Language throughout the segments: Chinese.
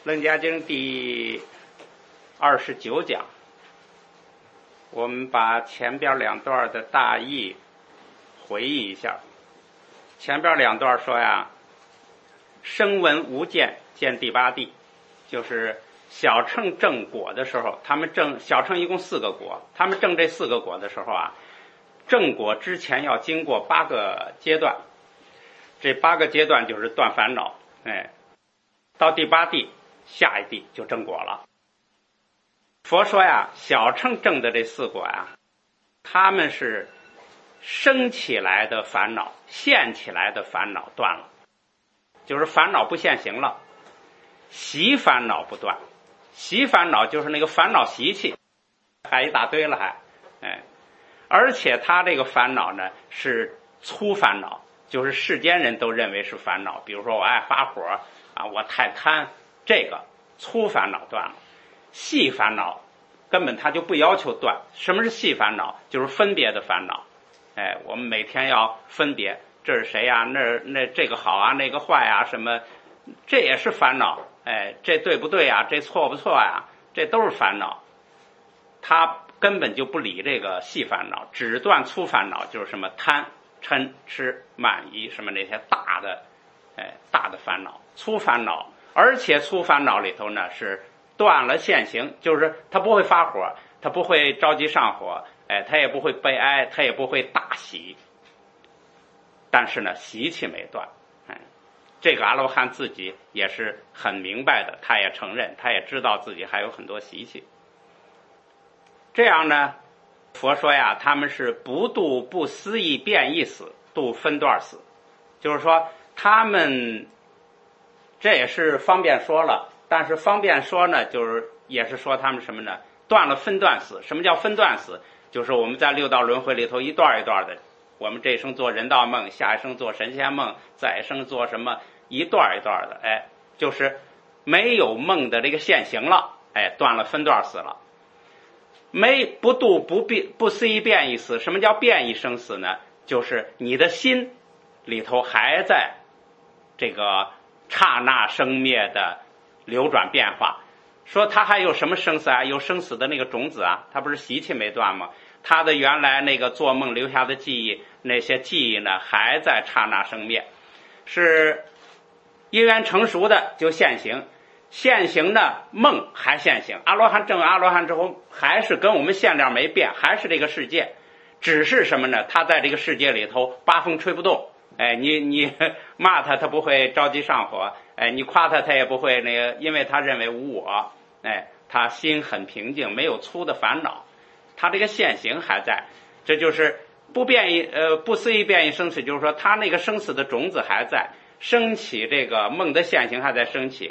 楞伽经第29讲，我们把前边两段的大意回忆一下。前边两段说呀，声闻无见见第八地，就是小乘正果的时候，他们正小乘一共4个果，他们正这4个果的时候啊，正果之前要经过8个阶段，这8个阶段就是断烦恼，到第8地下一地就正果了。佛说呀，小乘正的这4果呀，他们是生起来的烦恼现起来的烦恼断了，就是烦恼不现行了，习烦恼不断，习烦恼就是那个烦恼习气还一大堆了而且他这个烦恼呢是粗烦恼，就是世间人都认为是烦恼，比如说我爱发火啊，我太贪，这个粗烦恼断了。细烦恼根本他就不要求断。什么是细烦恼？就是分别的烦恼。我们每天要分别，这是谁呀？那这个好啊，那个坏啊，什么，这也是烦恼。这对不对啊？这错不错呀？这都是烦恼。他根本就不理这个细烦恼，只断粗烦恼，就是什么贪、嗔、痴、慢、疑，什么那些大的烦恼。粗烦恼，而且粗烦恼里头呢是断了现行，就是他不会发火，他不会着急上火，他也不会悲哀，他也不会大喜，但是呢习气没断。这个阿罗汉自己也是很明白的，他也承认，他也知道自己还有很多习气。这样呢，佛说呀，他们是不度不思议变异死，度分段死，就是说他们这也是方便说了，但是方便说呢，就是也是说他们什么呢？断了分段死。什么叫分段死？就是我们在6道轮回里头一段一段的，我们这一生做人道梦，下一生做神仙梦，再一生做什么，一段一段的，就是没有梦的这个现行了，断了分段死了。不度不思议变异死。什么叫变异生死呢？就是你的心里头还在这个刹那生灭的流转变化。说他还有什么生死啊？有生死的那个种子啊，他不是习气没断吗？他的原来那个做梦留下的记忆，那些记忆呢还在刹那生灭，是因缘成熟的就现行，现行的梦还现行。阿罗汉证阿罗汉之后还是跟我们现量没变，还是这个世界，只是什么呢？他在这个世界里头八风吹不动。你骂他不会着急上火，你夸他也不会那个，因为他认为无我，他心很平静，没有粗的烦恼，他这个现行还在。这就是不思议变异生死，就是说他那个生死的种子还在升起，这个梦的现行还在升起。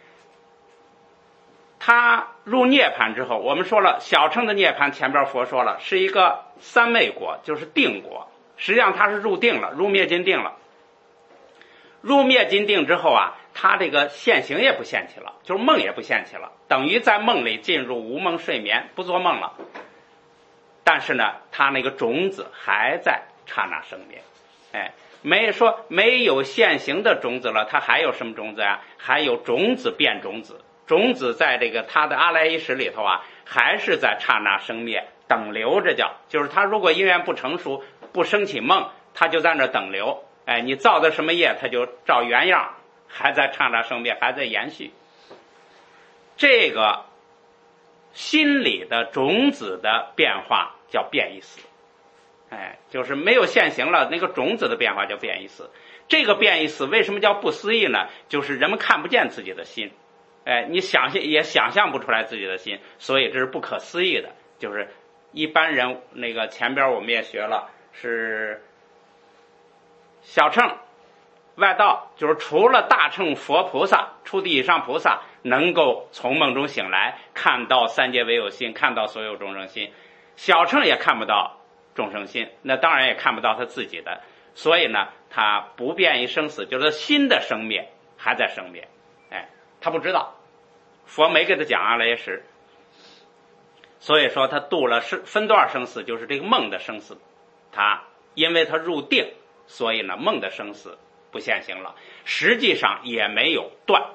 他入涅槃之后，我们说了小乘的涅槃，前边佛说了是一个三昧果，就是定果，实际上他是入定了，入灭尽定了。入灭尽定之后啊，他这个现行也不现起了，就是梦也不现起了，等于在梦里进入无梦睡眠，不做梦了。但是呢，他那个种子还在刹那生灭。没有现行的种子了，他还有什么种子啊？还有种子变种子，种子在这个他的阿赖耶识里头啊，还是在刹那生灭等流着叫，就是他如果因缘不成熟，不升起梦，他就在那等流。你造的什么业，他就照原样，还在刹那生灭，还在延续。这个心理的种子的变化叫变异死。就是没有现行了，那个种子的变化叫变异死。这个变异死为什么叫不思议呢？就是人们看不见自己的心，你想象也想象不出来自己的心，所以这是不可思议的。就是一般人那个前边我们也学了，是小乘外道，就是除了大乘佛菩萨、初地以上菩萨能够从梦中醒来，看到三界唯有心，看到所有众生心，小乘也看不到众生心，那当然也看不到他自己的。所以呢，他不变异生死，就是心的生灭还在生灭，他不知道，佛没给他讲阿赖耶识，所以说他度了分段生死，就是这个梦的生死。他因为他入定，所以呢梦的生死不现行了，实际上也没有断，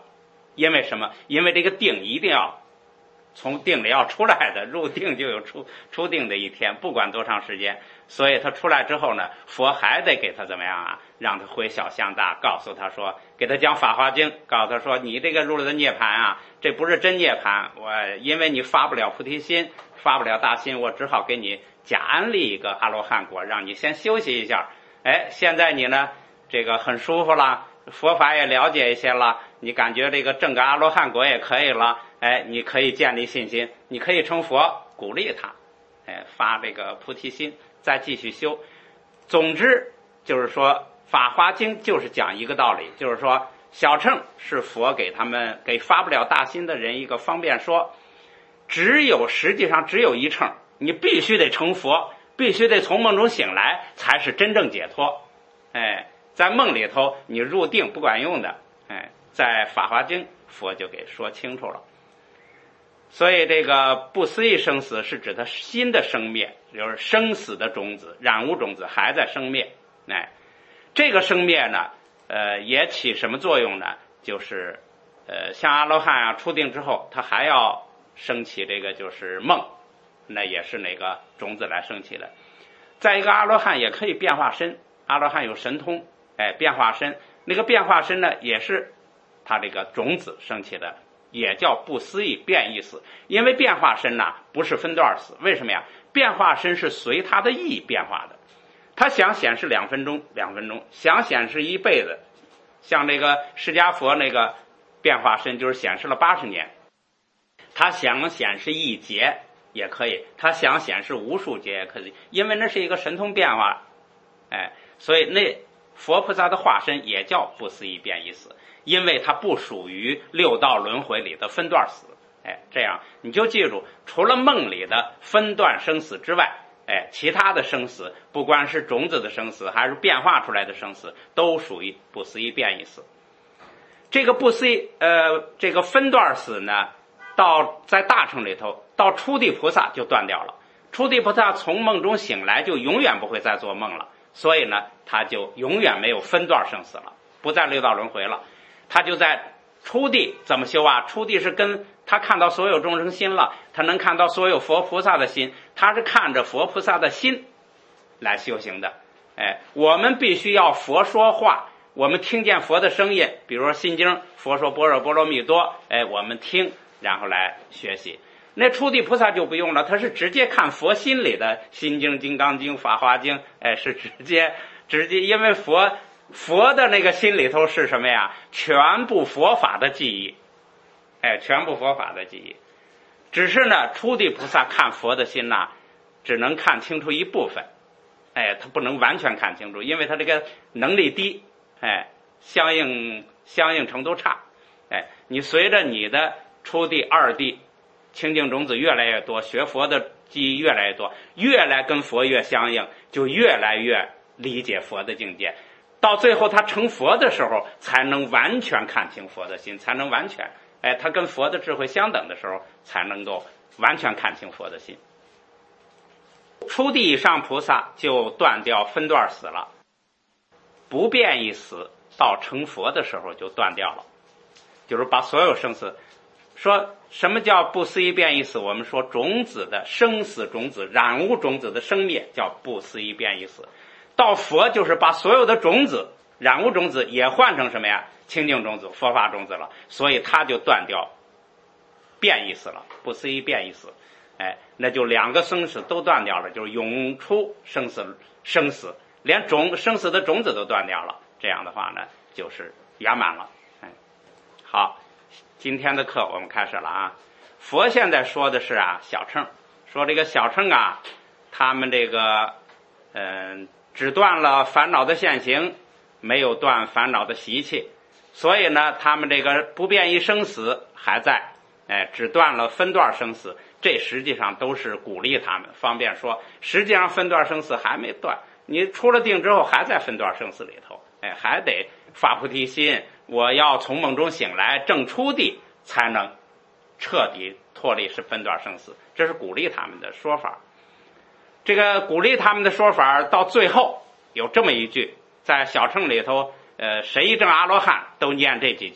因为什么？因为这个定一定要从定里要出来的，入定就有出定的一天，不管多长时间。所以他出来之后呢，佛还得给他怎么样啊？让他回小向大，告诉他说，给他讲《法华经》，告诉他说，你这个入了的涅槃啊，这不是真涅槃，我因为你发不了菩提心，发不了大心，我只好给你假安利一个阿罗汉果，让你先休息一下。现在你呢，这个很舒服了，佛法也了解一些了，你感觉这个证个阿罗汉果也可以了，你可以建立信心，你可以成佛，鼓励他，发这个菩提心，再继续修。总之就是说，《法华经》就是讲一个道理，就是说小乘是佛给他们给发不了大心的人一个方便说，实际上只有一乘，你必须得成佛，必须得从梦中醒来，才是真正解脱。在梦里头你入定不管用的，在《法华经》佛就给说清楚了。所以这个不思议生死是指他心的生灭，就是生死的种子，染污种子还在生灭。这个生灭呢，也起什么作用呢？就是像阿罗汉啊出定之后，他还要升起这个就是梦，那也是那个种子来升起的。再一个，阿罗汉也可以变化身，阿罗汉有神通，变化身，那个变化身呢，也是他这个种子升起的，也叫不思议变异死。因为变化身呢不是分段死，为什么呀？变化身是随他的意变化的，他想显示2分钟2分钟，想显示一辈子，像这个释迦佛那个变化身就是显示了80年，他想显示1劫也可以，他想显示无数劫也可以，因为那是一个神通变化，所以那佛菩萨的化身也叫不思议变异死，因为它不属于6道轮回里的分段死。这样你就记住，除了梦里的分段生死之外，其他的生死，不管是种子的生死还是变化出来的生死，都属于不思议变异死。这个不思议这个分段死呢，在大乘里头到初地菩萨就断掉了，初地菩萨从梦中醒来就永远不会再做梦了，所以呢他就永远没有分段生死了，不在6道轮回了。他就在初地怎么修啊？初地是跟他看到所有众生心了，他能看到所有佛菩萨的心，他是看着佛菩萨的心来修行的。我们必须要佛说话，我们听见佛的声音，比如说心经，佛说般若波罗蜜多，我们听，然后来学习。那初地菩萨就不用了，他是直接看佛心里的心经、金刚经、法华经，是直接，因为佛的那个心里头是什么呀？全部佛法的记忆，全部佛法的记忆。只是呢，初地菩萨看佛的心呐，只能看清楚一部分，他不能完全看清楚，因为他这个能力低，相应程度差。你随着你的初地、二地清净种子越来越多，学佛的记忆越来越多，越来跟佛越相应，就越来越理解佛的境界。到最后他成佛的时候，才能完全看清佛的心，才能完全，他跟佛的智慧相等的时候，才能够完全看清佛的心。初地以上菩萨就断掉分段死了，不变异死到成佛的时候就断掉了，就是把所有生死。说什么叫不思议变异死？我们说种子的生死种子、染污种子的生灭叫不思议变异死。到佛就是把所有的种子、染污种子也换成什么呀？清净种子、佛法种子了，所以他就断掉变异死了，不思议变异死。那就2个生死都断掉了，就是永出生死，连生死的种子都断掉了。这样的话呢，就是圆满了。好，今天的课我们开始了啊。佛现在说的是小乘，说这个小乘啊，他们这个只断了烦恼的现行，没有断烦恼的习气，所以呢他们这个不变异生死还在，只断了分段生死。这实际上都是鼓励他们，方便说实际上分段生死还没断，你出了定之后还在分段生死里头，还得发菩提心，我要从梦中醒来证初地，才能彻底脱离是分段生死。这是鼓励他们的说法。这个鼓励他们的说法到最后有这么一句，在小乘里头谁一证阿罗汉都念这几句，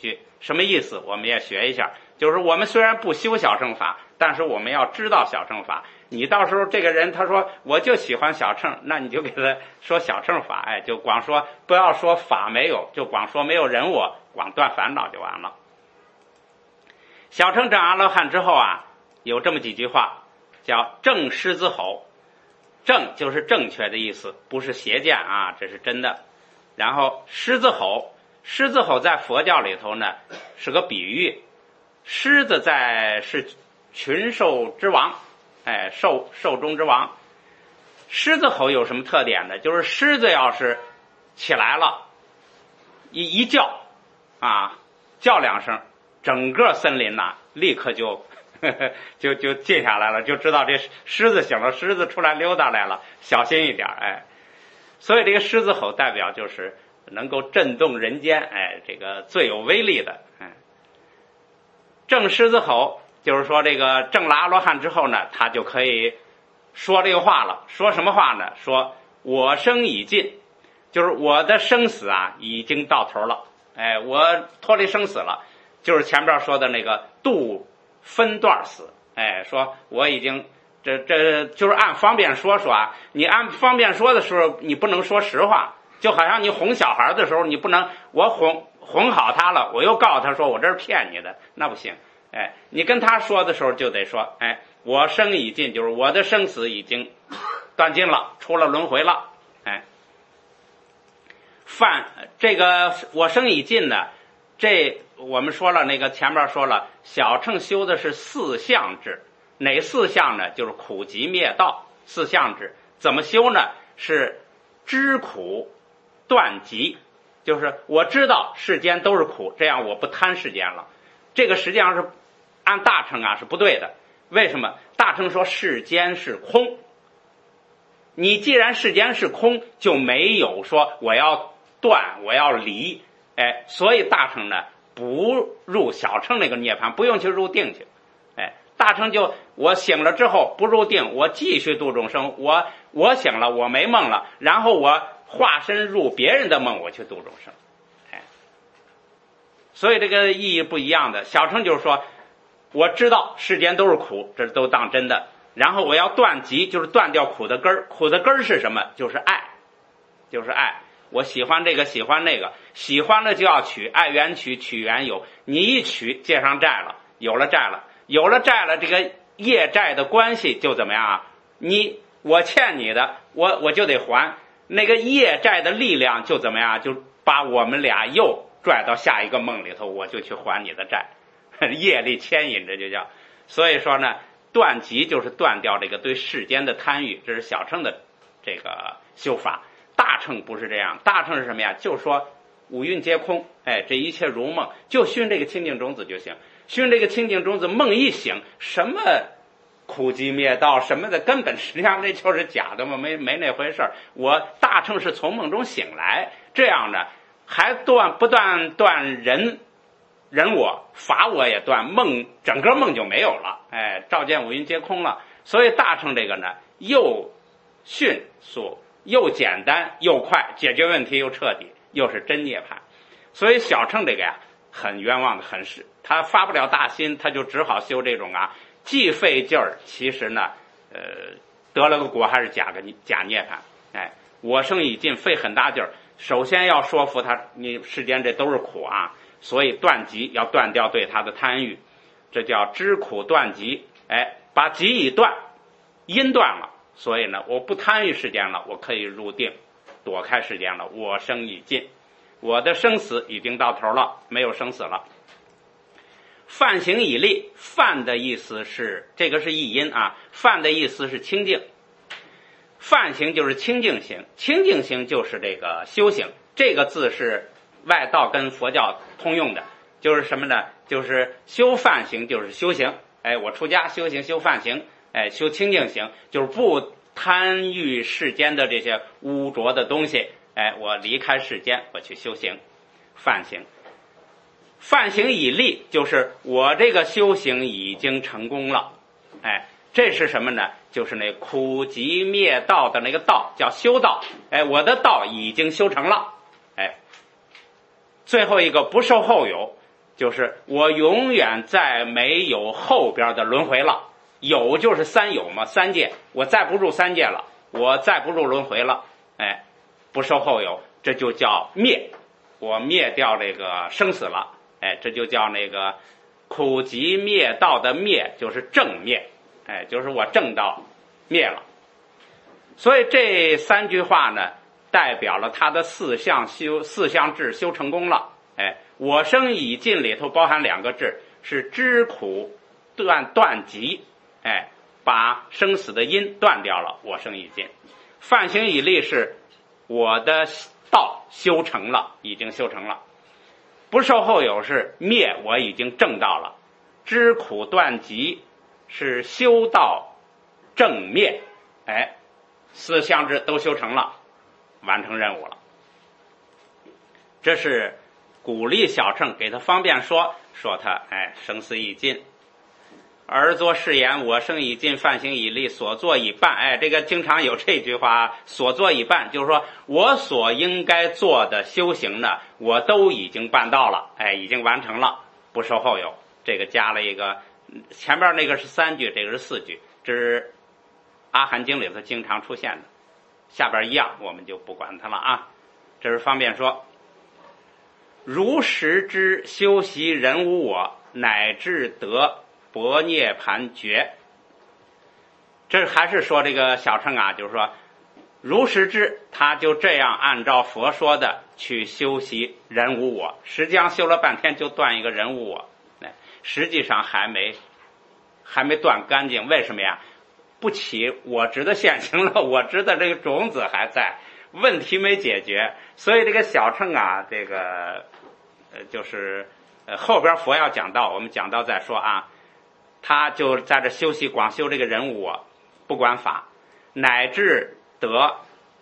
什么意思？我们也学一下。就是我们虽然不修小乘法，但是我们要知道小乘法。你到时候这个人他说我就喜欢小乘，那你就给他说小乘法，哎，就光说，不要说法没有，就光说没有人我，光断烦恼就完了。小乘证阿罗汉之后啊，有这么几句话，叫正狮子吼。正就是正确的意思，不是邪见啊，这是真的。然后狮子吼，狮子吼在佛教里头呢是个比喻，狮子是群兽之王，哎，兽中之王。狮子吼有什么特点呢？就是狮子要是起来了，一叫啊，叫两声，整个森林呐立刻就静下来了，就知道这狮子醒了，狮子出来溜达来了，小心一点，哎。所以这个狮子吼代表就是能够震动人间，哎，这个最有威力的，哎。正狮子吼就是说这个证了阿罗汉之后呢，他就可以说这个话了。说什么话呢？说我生已尽，就是我的生死啊已经到头了，哎，我脱离生死了，就是前边说的那个度分段死，哎，说我已经这就是按方便说啊，你按方便说的时候，你不能说实话，就好像你哄小孩的时候，你不能我哄好他了，我又告诉他说我这是骗你的，那不行，哎，你跟他说的时候就得说，哎，我生已尽，就是我的生死已经断尽了，出了轮回了，哎，这个我生已尽呢，这我们说了，那个前面说了，小乘修的是四相制，哪四相呢？就是苦集灭道四相制。怎么修呢？是知苦断集，就是我知道世间都是苦，这样我不贪世间了。这个实际上是按大乘啊是不对的。为什么？大乘说世间是空，你既然世间是空，就没有说我要断我要离，哎，所以大乘呢不入小乘那个涅槃，不用去入定去，哎，大乘就我醒了之后不入定，我继续度众生，我醒了，我没梦了，然后我化身入别人的梦，我去度众生，哎，所以这个意义不一样的。小乘就是说我知道世间都是苦，这都当真的，然后我要断集，就是断掉苦的根儿。苦的根儿是什么？就是爱，就是爱。我喜欢这个，喜欢那个，喜欢了就要取，爱缘取，取缘有。你一取，借上债了，有了债了，有了债了，这个业债的关系就怎么样啊？我欠你的，我就得还。那个业债的力量就怎么样？就把我们俩又拽到下一个梦里头，我就去还你的债。业力牵引，这就叫。所以说呢，断集就是断掉这个对世间的贪欲，这是小乘的这个修法。大乘不是这样，大乘是什么呀？就说五蕴皆空，哎，这一切如梦，就熏这个清净种子就行。熏这个清净种子，梦一醒，什么苦集灭道什么的，根本实际上这就是假的嘛，没那回事儿。我大乘是从梦中醒来，这样的还不断人我法我也断，梦整个梦就没有了，哎，照见五蕴皆空了。所以大乘这个呢，又迅速又简单又快，解决问题又彻底，又是真涅槃。所以小乘这个呀，很冤枉的，很是他发不了大心，他就只好修这种啊，既费劲儿，其实呢，得了个果还是假涅槃。哎，我生已尽，费很大劲儿。首先要说服他，你世间这都是苦啊，所以断集要断掉对他的贪欲，这叫知苦断集。哎，把集已断，因断了。所以呢，我不贪欲世间了，我可以入定，躲开世间了。我生已尽，我的生死已经到头了，没有生死了。梵行已立，梵的意思是这个是译音啊，梵的意思是清净，梵行就是清净行，清净行就是这个修行。这个字是外道跟佛教通用的，就是什么呢？就是修梵行就是修行。哎，我出家修行修梵行。哎，修清净行就是不贪欲世间的这些污浊的东西。哎，我离开世间，我去修行，梵行。梵行已立，就是我这个修行已经成功了。哎，这是什么呢？就是那苦集灭道的那个道，叫修道。哎，我的道已经修成了。哎，最后一个不受后有， 就是我永远再没有后边的轮回了。有就是三有嘛，三界，我再不入三界了，我再不入轮回了，哎，不受后有，这就叫灭，我灭掉这个生死了，哎，这就叫那个苦集灭道的灭，就是正灭，哎，就是我正道灭了。所以这三句话呢，代表了他的四项智修成功了。哎，我生已尽里头包含两个智，是知苦断集，哎，把生死的因断掉了，我生已尽。梵行已立是我的道修成了，已经修成了。不受后有是灭，我已经证到了。知苦断集是修道正灭，哎，四项智都修成了，完成任务了。这是鼓励小乘，给他方便说他，哎，生死已尽。而作是言，我生已尽，梵行已立，所作已办。哎，这个经常有这句话，所作已办，就是说我所应该做的修行呢，我都已经办到了，哎，已经完成了，不受后有。这个加了一个，前边那个是3句，这个是4句，这是阿含经里头经常出现的。下边一样，我们就不管它了啊。这是方便说，如实知修习人无我，乃至得般涅盘觉。这还是说这个小乘啊，就是说如实知，他就这样按照佛说的去修习人无我，实际上修了半天就断一个人无我，实际上还没断干净。为什么呀？不起我执的现行了，我执的这个种子还在，问题没解决。所以这个小乘啊，这个就是后边佛要讲到，我们讲到再说啊。他就在这修习广修这个人无我，不管法，乃至得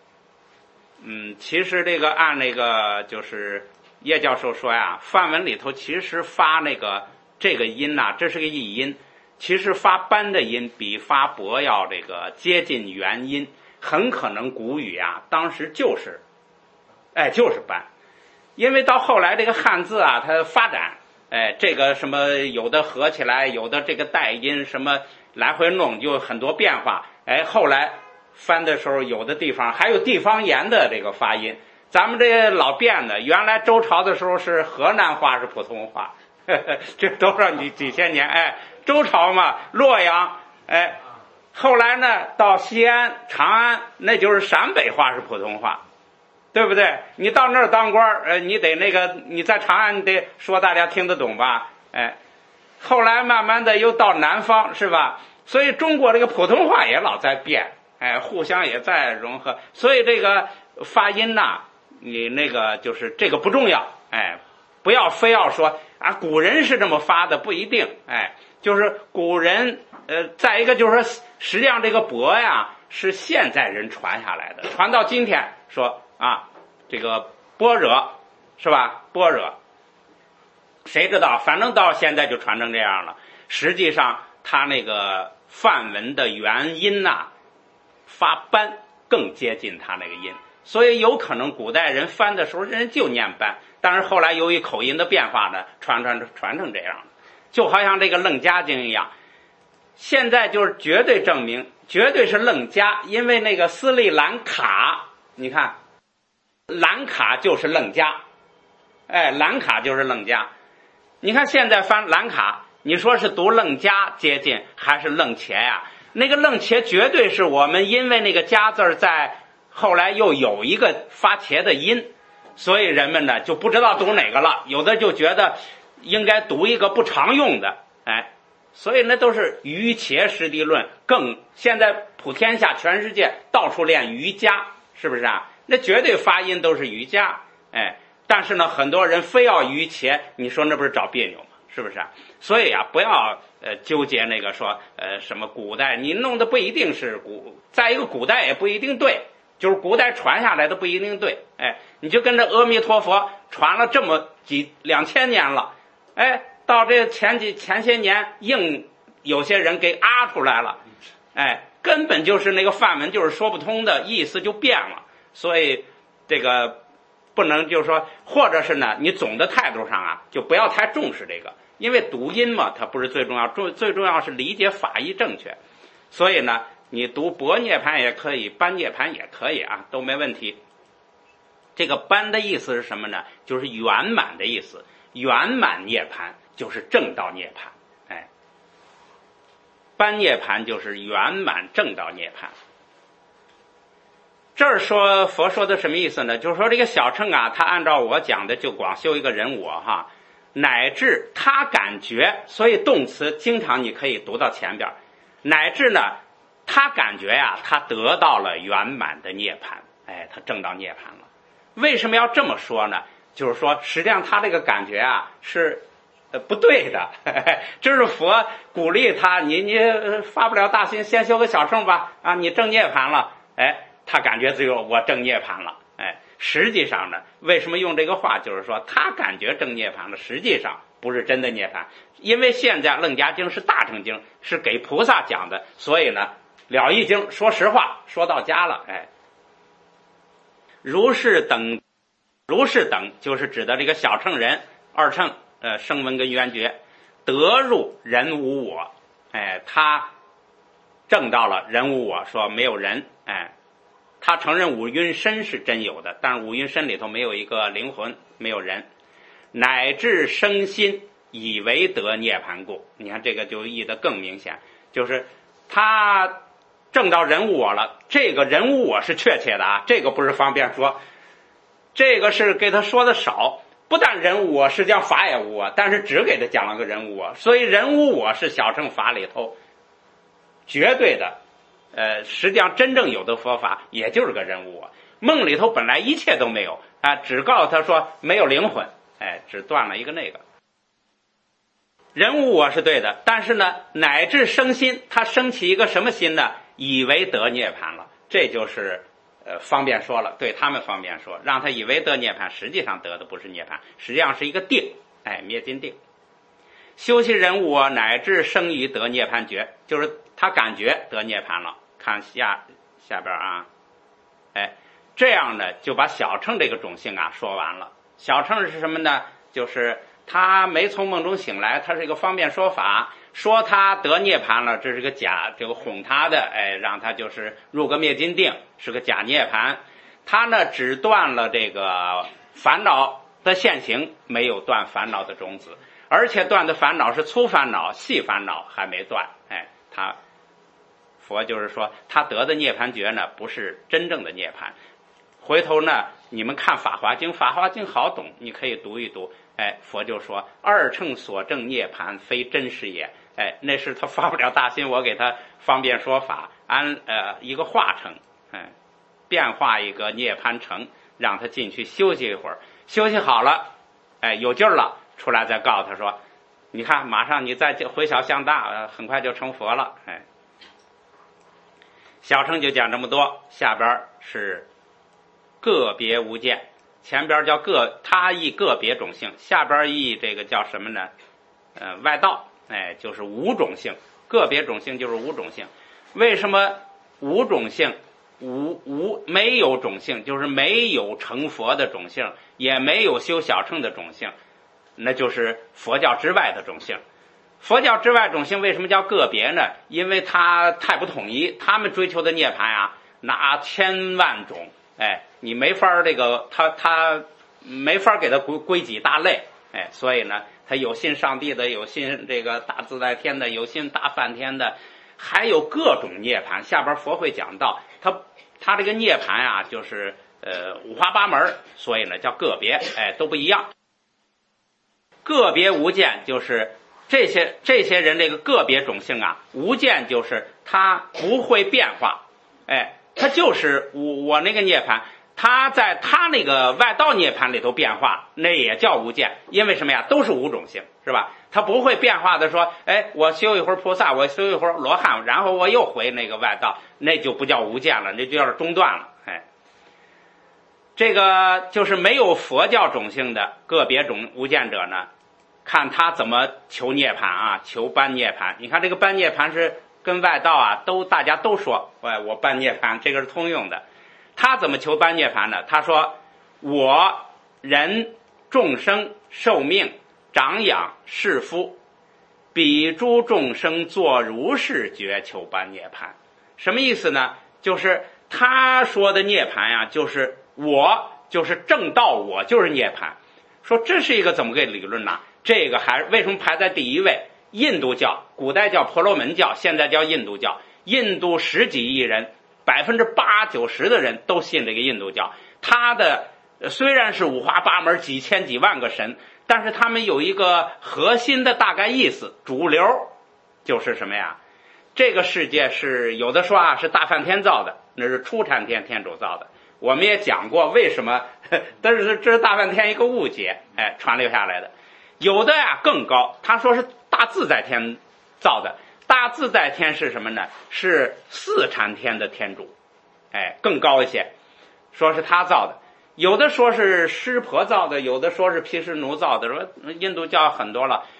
其实这个按那个就是叶教授说呀，梵文里头其实发这个音呐，这是个异音，其实发般的音比发薄要这个接近元音，很可能古语啊当时就是般，因为到后来这个汉字啊它发展，哎，这个什么有的合起来，有的这个带音，什么来回弄，就很多变化。哎，后来翻的时候，有的地方还有地方言的这个发音，咱们这老变的。原来周朝的时候是河南话，是普通话，这多少几千年？哎，周朝嘛，洛阳，哎，后来呢，到西安、长安，那就是陕北话，是普通话。对不对？你到那儿当官，你得你在长安，你得说大家听得懂吧？哎，后来慢慢的又到南方，是吧？所以中国这个普通话也老在变，哎，互相也在融合。所以这个发音呐，你那个就是这个不重要，哎，不要非要说啊，古人是这么发的，不一定，哎，就是古人，再一个就是说，实际上这个钵呀是现在人传下来的，传到今天说。啊，这个般若是吧？般若，谁知道？反正到现在就传成这样了。实际上，它那个梵文的原音呐，发般更接近它那个音，所以有可能古代人翻的时候，人就念般，但是后来由于口音的变化呢，传成这样了。就好像这个楞伽经一样，现在就是绝对证明，绝对是楞伽，因为那个斯里兰卡，你看。兰卡就是楞伽，哎，兰卡就是楞伽。你看现在翻兰卡，你说是读楞伽接近还是楞伽呀？那个楞伽绝对是我们因为那个伽字在后来又有一个发伽的音，所以人们呢就不知道读哪个了，有的就觉得应该读一个不常用的，哎，所以那都是瑜伽师地论，更现在普天下全世界到处练瑜伽，是不是啊？那绝对发音都是瑜伽，哎，但是呢，很多人非要瑜伽，你说那不是找别扭吗？是不是啊？所以啊，不要纠结那个说什么古代，你弄的不一定是再一个古代也不一定对，就是古代传下来的不一定对，哎，你就跟着阿弥陀佛传了这么2000年了，哎，到这前些年硬有些人给出来了，哎，根本就是那个梵文就是说不通的，意思就变了。所以这个不能就是说，或者是呢，你总的态度上啊，就不要太重视这个，因为读音嘛，它不是最重要，最重要是理解法义正确。所以呢，你读般涅盘也可以，般涅盘也可以啊，都没问题。这个般的意思是什么呢？就是圆满的意思，圆满涅盘就是正道涅盘，哎，般涅盘就是圆满正道涅盘。这儿说佛说的什么意思呢？就是说这个小乘啊，他按照我讲的就光修一个人我哈，乃至他感觉，所以动词经常你可以读到前边，乃至呢他感觉呀，他得到了圆满的涅槃，哎，他证到涅槃了。为什么要这么说呢？就是说实际上他这个感觉啊是不对的，这是佛鼓励他，你发不了大心，先修个小乘吧，啊，你证涅槃了，哎，他感觉只有我证涅槃了，哎，实际上呢，为什么用这个话？就是说他感觉证涅槃了，实际上不是真的涅槃，因为现在楞伽经是大乘经，是给菩萨讲的，所以呢，了义经说实话说到家了，哎，如是等就是指的这个小乘人二乘，声闻跟缘觉得入人无我，哎，他证到了人无我，说没有人，哎，他承认五蕴身是真有的，但是五蕴身里头没有一个灵魂，没有人，乃至生心以为得涅槃故。你看这个就译得更明显，就是他证到人无我了，这个人无我是确切的啊，这个不是方便说，这个是给他说的少，不但人无我，实际上法也无我，但是只给他讲了个人无我，所以人无我是小乘法里头绝对的，实际上真正有的佛法也就是个人无我，梦里头本来一切都没有啊，只告诉他说没有灵魂，哎，只断了一个那个。人无我是对的，但是呢，乃至生心，他升起一个什么心呢？以为得涅槃了，这就是方便说了，对他们方便说，让他以为得涅槃，实际上得的不是涅槃，实际上是一个定，哎，灭尽定。修习人无我，乃至生于得涅槃觉，就是他感觉得涅槃了。看下边啊，哎，这样呢就把小乘这个种性啊说完了。小乘是什么呢？就是他没从梦中醒来，他是一个方便说法，说他得涅槃了，这是个假，这个哄他的，哎，让他就是入个灭尽定，是个假涅槃。他呢只断了这个烦恼的现行，没有断烦恼的种子，而且断的烦恼是粗烦恼，细烦恼还没断，哎，佛就是说他得的涅槃觉呢不是真正的涅槃。回头呢你们看法华经，法华经好懂，你可以读一读，哎，佛就说二乘所证涅槃非真实也，哎，那是他发不了大心，我给他方便说法，按一个化成，哎，变化一个涅槃城，让他进去休息一会儿，休息好了，哎，有劲儿了，出来再告诉他说，你看马上你再回小向大，很快就成佛了，哎。小乘就讲这么多，下边是个别无间，前边叫他译个别种性，下边译这个叫什么呢？外道，哎，就是无种性，个别种性就是无种性。为什么无种性？没有种性，就是没有成佛的种性，也没有修小乘的种性，那就是佛教之外的种性。佛教之外种性为什么叫个别呢？因为它太不统一，他们追求的涅槃啊，那千万种，哎，你没法这个他没法给它归几大类，哎，所以呢，他有信上帝的，有信这个大自在天的，有信大梵天的，还有各种涅槃。下边佛会讲到，他这个涅槃啊，就是五花八门，所以呢叫个别，哎，都不一样。个别无间就是这些人这个个别种性啊，无间就是他不会变化，哎，他就是我那个涅槃，他在他那个外道涅槃里头变化，那也叫无间，因为什么呀？都是无种性，是吧？他不会变化的说，哎，我修一会儿菩萨，我修一会儿罗汉，然后我又回那个外道，那就不叫无间了，那就叫中断了，哎。这个就是没有佛教种性的个别种无间者呢，看他怎么求涅槃啊，求般涅槃。你看这个般涅槃是跟外道啊大家都说，哎，我般涅槃，这个是通用的。他怎么求般涅槃呢？他说我人众生受命长养是夫，彼诸众生作如是觉，求般涅槃。什么意思呢？就是他说的涅槃呀，就是我，就是正道，我就是涅槃。说这是一个怎么个理论呢？这个还为什么排在第一位？印度教，古代叫婆罗门教，现在叫印度教。印度10几亿人，80%、90%的人都信这个印度教。他的虽然是五花八门，几千几万个神，但是他们有一个核心的大概意思，主流就是什么呀？这个世界是有的说啊是大梵天造的，那是初禅天天主造的。我们也讲过为什么，但是这是大梵天一个误解，传流下来的。有的呀更高，他说是大自在天造的。大自在天是什么呢？是四禅天的天主，更高一些，说是他造的。有的说是湿婆造的，有的说是毗湿奴造的，说印度教很多了。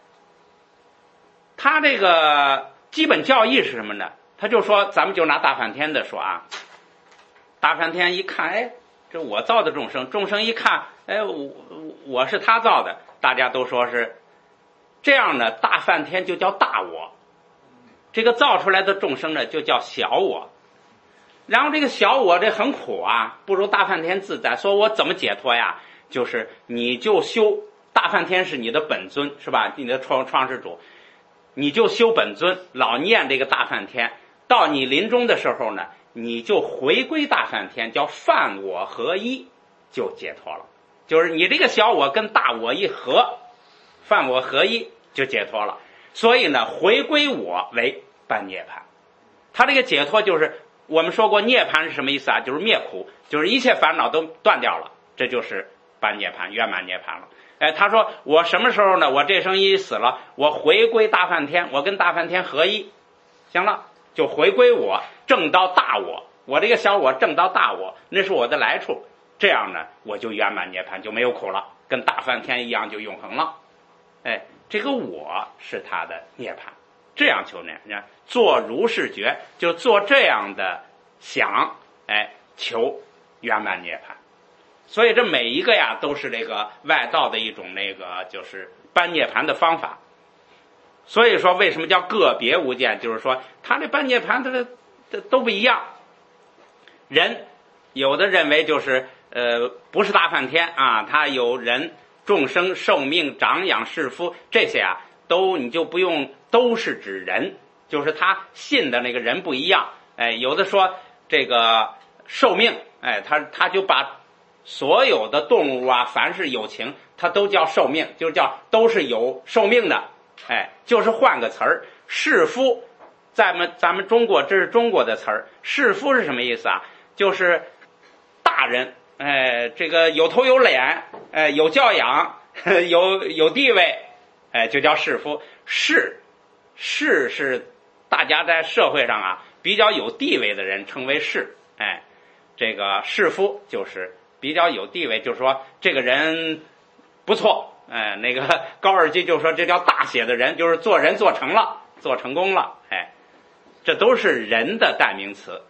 他这个基本教义是什么呢？他就说，咱们就拿大梵天的说啊，大梵天一看，这我造的众生，众生一看，我是他造的，大家都说是这样的。大梵天就叫大我，这个造出来的众生呢就叫小我。然后这个小我这很苦啊，不如大梵天自在。说我怎么解脱呀？就是你就修大梵天是你的本尊，是吧？你的创世主，你就修本尊，老念这个大梵天。到你临终的时候呢，你就回归大梵天，叫梵我合一，就解脱了。就是你这个小我跟大我一合，梵我合一就解脱了。所以呢，回归我为般涅槃。他这个解脱就是我们说过，涅槃是什么意思啊？就是灭苦，就是一切烦恼都断掉了，这就是般涅槃，圆满涅槃了。他说我什么时候呢？我这生一死了，我回归大梵天，我跟大梵天合一，行了，就回归我，正到大我，我这个小我正到大我，那是我的来处。这样呢，我就圆满涅槃，就没有苦了，跟大梵天一样，就永恒了。这个我是他的涅槃。这样求呢，做如是觉，就做这样的想，求圆满涅槃。所以这每一个呀，都是这个外道的一种就是般涅槃的方法。所以说，为什么叫个别无间？就是说，他这般涅槃，他都不一样。人有的认为就是不是大梵天啊，他有人众生受命长养是夫，这些啊你就不用，都是指人，就是他信的那个人不一样。有的说这个受命，他就把所有的动物啊，凡是有情，他都叫受命，就叫都是有受命的。就是换个词儿，是夫，咱们中国，这是中国的词儿。是夫是什么意思啊？就是大人，这个有头有脸，有教养，有地位，就叫是夫。是大家在社会上啊比较有地位的人称为是，这个是夫就是比较有地位，就是说这个人不错。那个高尔基就说这叫大写的人，就是做人做成了，做成功了。这都是人的代名词。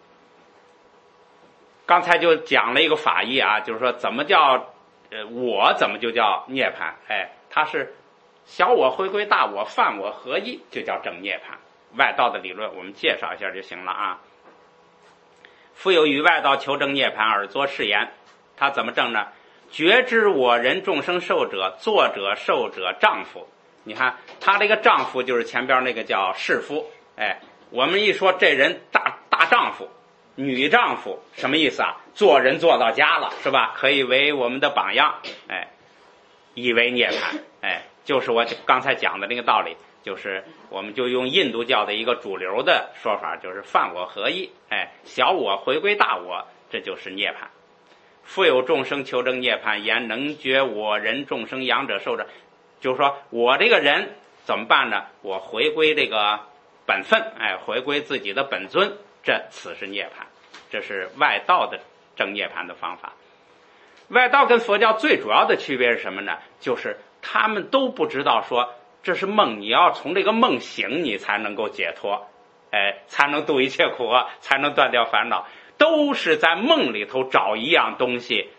刚才就讲了一个法义啊，就是说怎么叫我怎么就叫涅槃？它是小我回归大我，泛我合一，就叫正涅槃。外道的理论我们介绍一下就行了啊。复有于外道求证涅槃而作是言，他怎么证呢？觉知我人众生受者，作者受者丈夫。你看他这个丈夫就是前边那个叫士夫。我们一说这人大丈夫，女丈夫什么意思啊？做人做到家了，是吧？可以为我们的榜样。以为涅槃。就是我刚才讲的那个道理，就是我们就用印度教的一个主流的说法，就是泛我合一。小我回归大我，这就是涅槃。复有众生求证涅槃，言能觉我人众生养者受者，就是说我这个人怎么办呢？我回归这个本分，回归自己的本尊，此是涅槃。这是外道的证涅槃的方法。外道跟佛教最主要的区别是什么呢？就是他们都不知道说这是梦，你要从这个梦醒，你才能够解脱，才能度一切苦厄，才能断掉烦恼。都是在梦里头找一样东西，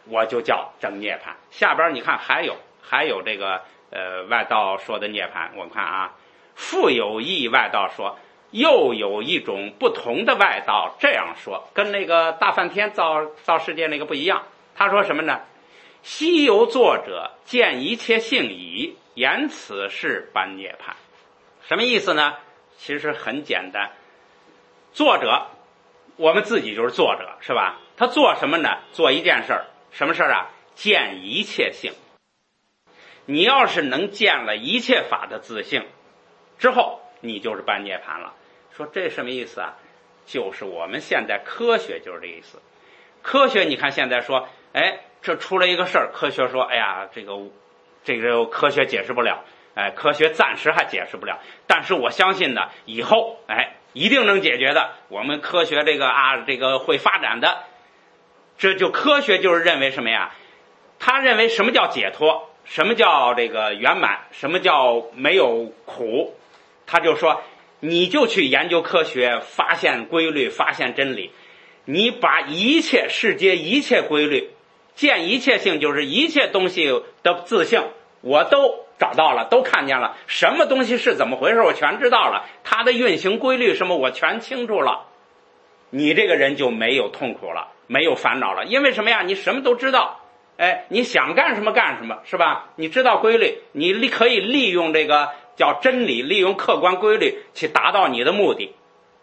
我就叫正涅槃。下边你看还有这个外道说的涅槃，我们看啊，复有一外道说，又有一种不同的外道这样说，跟那个大梵天造世界那个不一样。他说什么呢？西游作者见一切性已，言此是般涅槃。什么意思呢？其实很简单，作者我们自己就是作者，是吧？他做什么呢？做一件事儿，什么事儿啊？见一切性。你要是能见了一切法的自性之后，你就是般涅槃了。说这什么意思啊？就是我们现在科学就是这个意思。科学你看现在说，这出了一个事儿，科学说，哎呀，这个科学解释不了，科学暂时还解释不了，但是我相信呢，以后一定能解决的。我们科学这个会发展的。这就科学就是认为什么呀？他认为什么叫解脱，什么叫这个圆满，什么叫没有苦。他就说，你就去研究科学，发现规律，发现真理。你把一切世界一切规律，见一切性，就是一切东西的自性，我都找到了，都看见了。什么东西是怎么回事，我全知道了。它的运行规律什么，我全清楚了。你这个人就没有痛苦了，没有烦恼了。因为什么呀？你什么都知道，你想干什么干什么，是吧？你知道规律，你可以利用这个叫真理，利用客观规律去达到你的目的。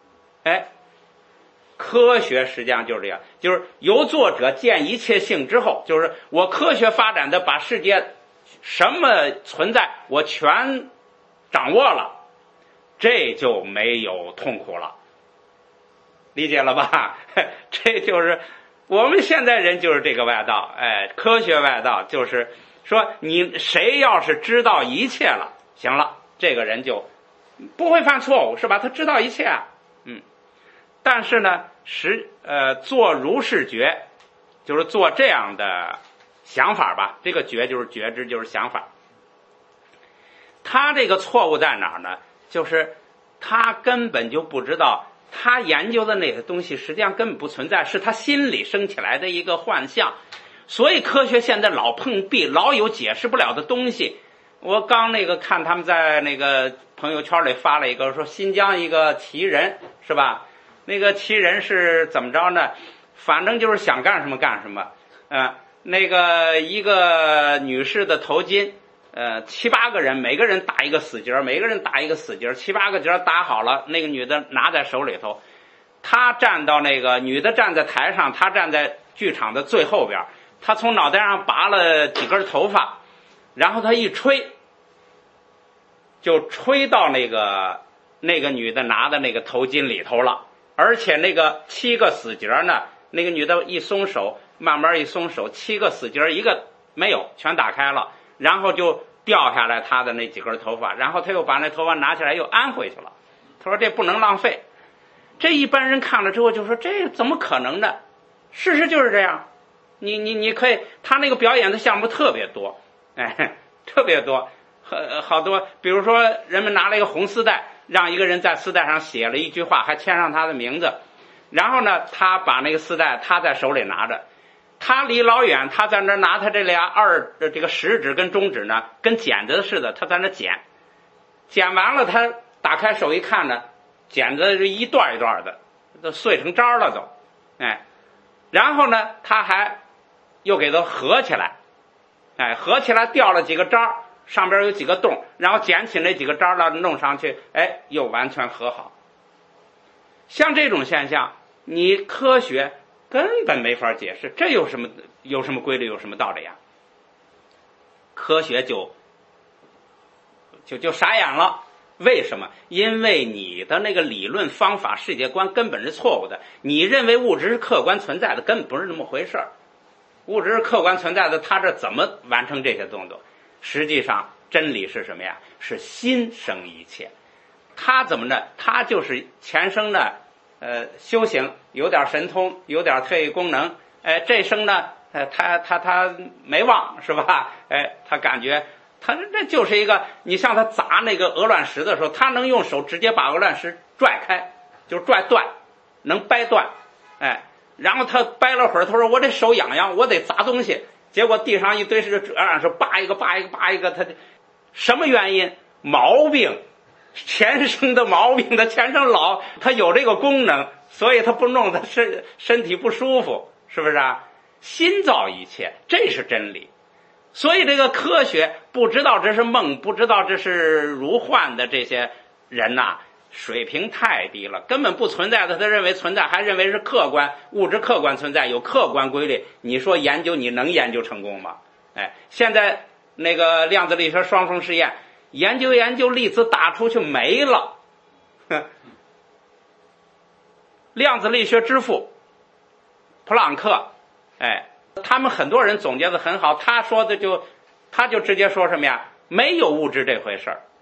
科学实际上就是这样，就是由作者见一切性之后，就是我科学发展的把世界什么存在我全掌握了，这就没有痛苦了。理解了吧？这就是我们现在人就是这个外道，科学外道就是说，你谁要是知道一切了，行了，这个人就不会犯错误，是吧？他知道一切啊，但是呢，做如是觉，就是做这样的想法吧。这个觉就是觉知，就是想法。他这个错误在哪儿呢？就是他根本就不知道。他研究的那些东西实际上根本不存在，是他心里生起来的一个幻象。所以科学现在老碰壁，老有解释不了的东西。我刚看他们在那个朋友圈里发了一个，说新疆一个奇人，是吧？那个奇人是怎么着呢？反正就是想干什么干什么。那个一个女士的头巾，7、8个人，每个人打一个死结，每个人打一个死结，7、8个结打好了，那个女的拿在手里头，她站到女的站在台上，她站在剧场的最后边，她从脑袋上拔了几根头发，然后她一吹，就吹到那个女的拿的那个头巾里头了，而且那个7个死结呢，那个女的一松手，慢慢一松手，7个死结一个没有，全打开了。然后就掉下来他的那几根头发，然后他又把那头发拿起来又安回去了。他说这不能浪费。这一般人看了之后就说这怎么可能呢？事实就是这样。你可以，他那个表演的项目特别多，特别多，好多。比如说人们拿了一个红丝带，让一个人在丝带上写了一句话，还签上他的名字。然后呢，他把那个丝带他在手里拿着。他离老远，他在那拿他这俩这个食指跟中指呢，跟剪子似的，他在那剪完了，他打开手一看呢，剪子是一段一段的，都碎成渣了都，然后呢，他还又给它合起来，合起来掉了几个渣，上边有几个洞，然后捡起那几个渣了弄上去，又完全合好。像这种现象，你科学根本没法解释，这有什么规律，有什么道理呀？科学就傻眼了。为什么？因为你的那个理论方法世界观根本是错误的。你认为物质是客观存在的，根本不是那么回事儿。物质是客观存在的，它这怎么完成这些动作？实际上真理是什么呀？是心生一切。它怎么呢？它就是前生呢修行有点神通，有点特异功能，这生呢他没忘，是吧？他感觉他这就是一个，你像他砸那个鹅卵石的时候，他能用手直接把鹅卵石拽开，就是拽断，能掰断， 然后他掰了会儿，他说我这手痒痒，我得砸东西。结果地上一堆是这样，是扒一个，他什么原因？毛病，前生的毛病，他前生老，他有这个功能，所以他不弄他身体不舒服，是不是啊？心造一切，这是真理。所以这个科学不知道这是梦，不知道这是如幻的这些人呐，水平太低了，根本不存在的他认为存在，还认为是客观物质客观存在，有客观规律。你说研究，你能研究成功吗？现在那个量子力学双缝实验研究粒子打出去没了。量子力学之父普朗克，他们很多人总结的很好，他就直接说什么呀？没有物质这回事儿。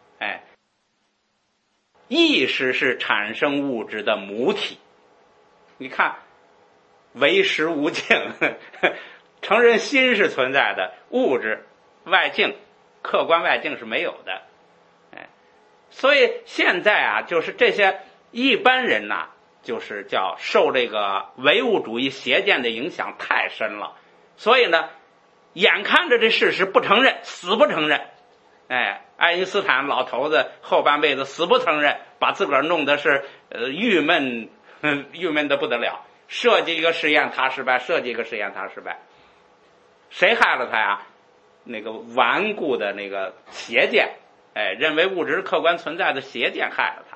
意识是产生物质的母体。你看，唯识无境，承认心是存在的，物质外境客观外境是没有的。所以现在啊，就是这些一般人呐，就是叫受这个唯物主义邪见的影响太深了，所以呢，眼看着这事实不承认，死不承认。爱因斯坦老头子后半辈子死不承认，把自个儿弄得是郁闷的不得了。设计一个实验他失败，设计一个实验他失败。谁害了他呀？那个顽固的那个邪见，认为物质是客观存在的邪见害了他。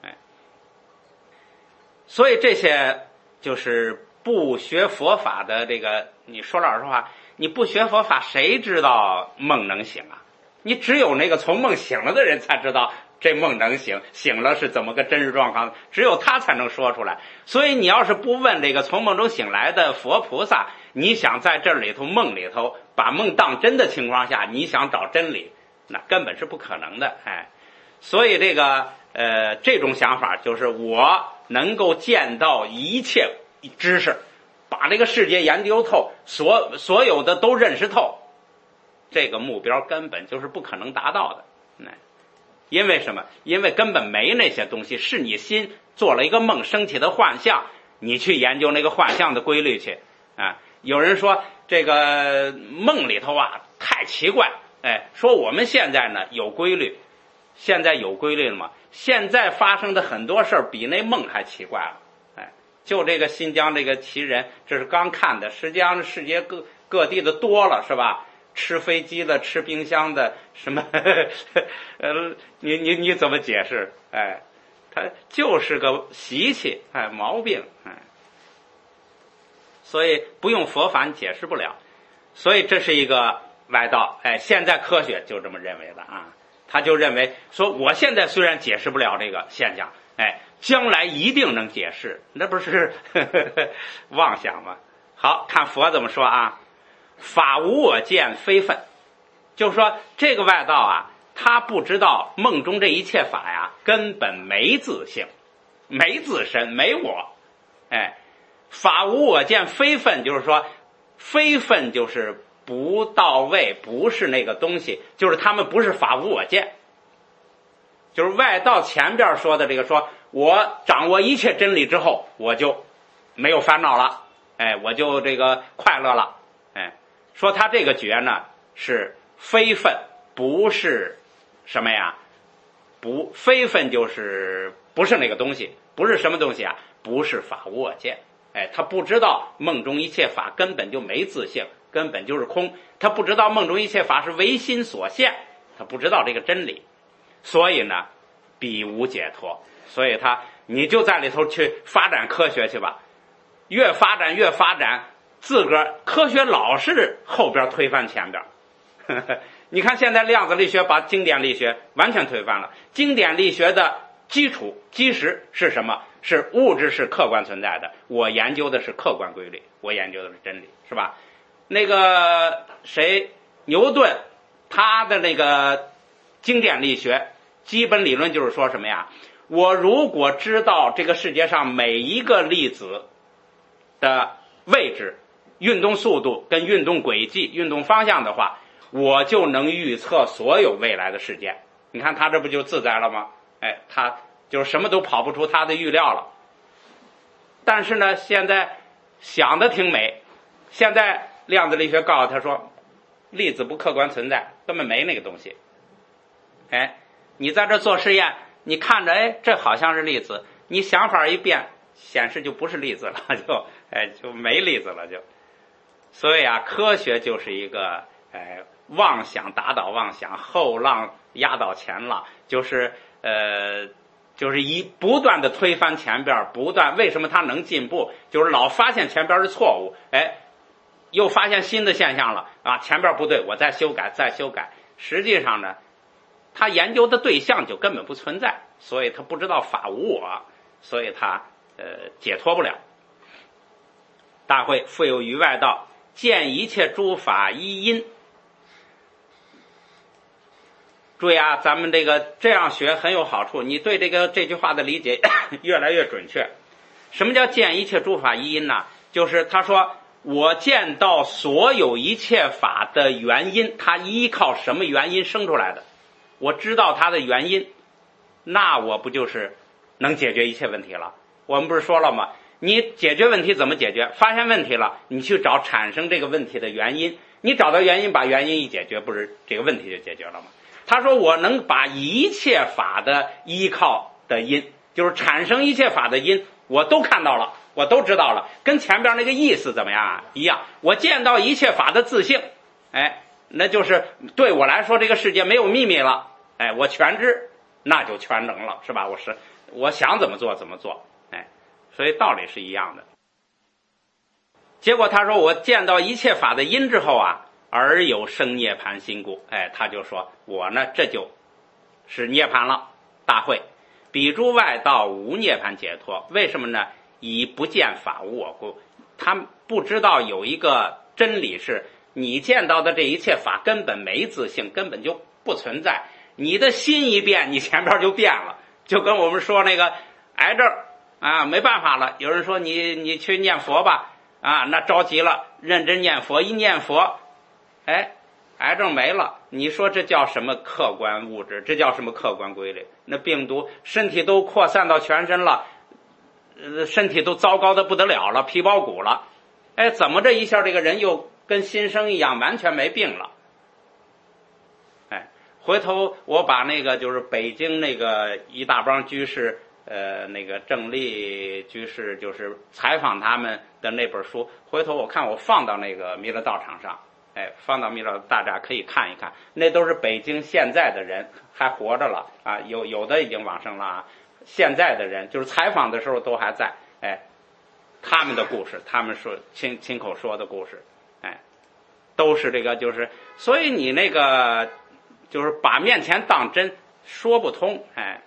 所以这些就是不学佛法的这个，你说老实话，你不学佛法，谁知道梦能醒啊？你只有那个从梦醒了的人才知道这梦能醒，醒了是怎么个真实状况，只有他才能说出来。所以你要是不问这个从梦中醒来的佛菩萨，你想在这里头梦里头把梦当真的情况下，你想找真理，那根本是不可能的。所以这个这种想法就是我能够见到一切知识，把这个世界研究透，所有的都认识透，这个目标根本就是不可能达到的。因为什么？因为根本没那些东西，是你心做了一个梦升起的幻象，你去研究那个幻象的规律去啊。有人说这个梦里头啊太奇怪，说我们现在呢有规律，现在有规律了吗？现在发生的很多事儿比那梦还奇怪了。就这个新疆这个奇人，这是刚看的，实际上世界各地的多了，是吧？吃飞机的，吃冰箱的，什么你怎么解释？它就是个习气，毛病，所以不用佛法你解释不了。所以这是一个外道，现在科学就这么认为的啊。他就认为说，我现在虽然解释不了这个现象，将来一定能解释，那不是妄想吗？好，看佛怎么说啊？法无我见非分，就是说这个外道啊，他不知道梦中这一切法呀，根本没自性，没自身，没我。法无我见非分，就是说非分就是不到位，不是那个东西，就是他们不是法无我见。就是外道前边说的这个，说我掌握一切真理之后，我就没有烦恼了，我就这个快乐了。说他这个觉呢是非分，不是什么呀？非分就是不是那个东西，不是什么东西啊？不是法无我见。他不知道梦中一切法根本就没自性，根本就是空。他不知道梦中一切法是唯心所现，他不知道这个真理，所以呢，彼无解脱。所以你就在里头去发展科学去吧，越发展。自个儿科学老是后边推翻前边。你看现在量子力学把经典力学完全推翻了。经典力学的基石是什么？是物质是客观存在的，我研究的是客观规律，我研究的是真理，是吧？那个牛顿，他的那个经典力学基本理论就是说什么呀？我如果知道这个世界上每一个粒子的位置、运动速度跟运动轨迹、运动方向的话，我就能预测所有未来的事件。你看他这不就自在了吗？他就是什么都跑不出他的预料了。但是呢，现在想的挺美。现在量子力学告诉他说，粒子不客观存在，根本没那个东西。哎，你在这做实验，你看着，哎，这好像是粒子，你想法一变，显示就不是粒子了，就没粒子了就。所以啊，科学就是一个妄想打倒妄想，后浪压倒前浪，就是不断的推翻前边，不断为什么它能进步，就是老发现前边的错误，又发现新的现象了啊，前边不对，我再修改再修改。实际上呢，他研究的对象就根本不存在，所以他不知道法无我，所以他解脱不了。大会复有于外道，见一切诸法依因。注意啊，咱们这样学很有好处，你对这句话的理解越来越准确。什么叫见一切诸法依因呢？就是他说我见到所有一切法的原因，它依靠什么原因生出来的，我知道它的原因，那我不就是能解决一切问题了？我们不是说了吗？你解决问题怎么解决？发现问题了，你去找产生这个问题的原因，你找到原因，把原因一解决，不是这个问题就解决了吗？他说我能把一切法的依靠的因，就是产生一切法的因，我都看到了，我都知道了，跟前边那个意思怎么样啊？一样。我见到一切法的自性，那就是对我来说这个世界没有秘密了，我全知，那就全能了，是吧？我想怎么做怎么做，所以道理是一样的。结果他说我见到一切法的因之后啊，而有生涅槃心故，他就说我呢这就是涅槃了。大会彼诸外道无涅槃解脱，为什么呢？以不见法无我故。他不知道有一个真理是，你见到的这一切法根本没自性，根本就不存在，你的心一变，你前边就变了。就跟我们说那个癌症啊，没办法了，有人说你去念佛吧，啊，那着急了，认真念佛，一念佛，癌症没了。你说这叫什么客观物质？这叫什么客观规律？那病毒身体都扩散到全身了，身体都糟糕的不得了了，皮包骨了，怎么这一下这个人又跟新生一样，完全没病了？回头我把那个就是北京那个一大帮居士，那个郑立居士就是采访他们的那本书，回头我看我放到那个弥勒道场上，放到弥勒，大家可以看一看，那都是北京现在的人还活着了啊，有的已经往生了啊，现在的人就是采访的时候都还在，他们的故事，他们说亲口说的故事，都是这个，就是所以你那个就是把面前当真说不通。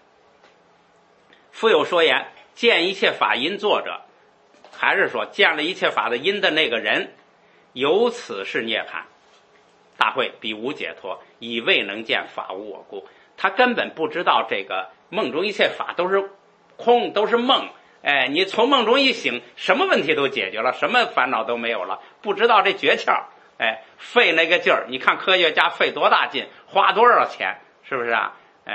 复有说言，见一切法因作者，还是说见了一切法的因的那个人，由此是涅槃。大会彼无解脱，以未能见法无我故。他根本不知道这个梦中一切法都是空，都是梦。你从梦中一醒，什么问题都解决了，什么烦恼都没有了，不知道这诀窍。费那个劲儿，你看科学家费多大劲，花多少钱，是不是啊？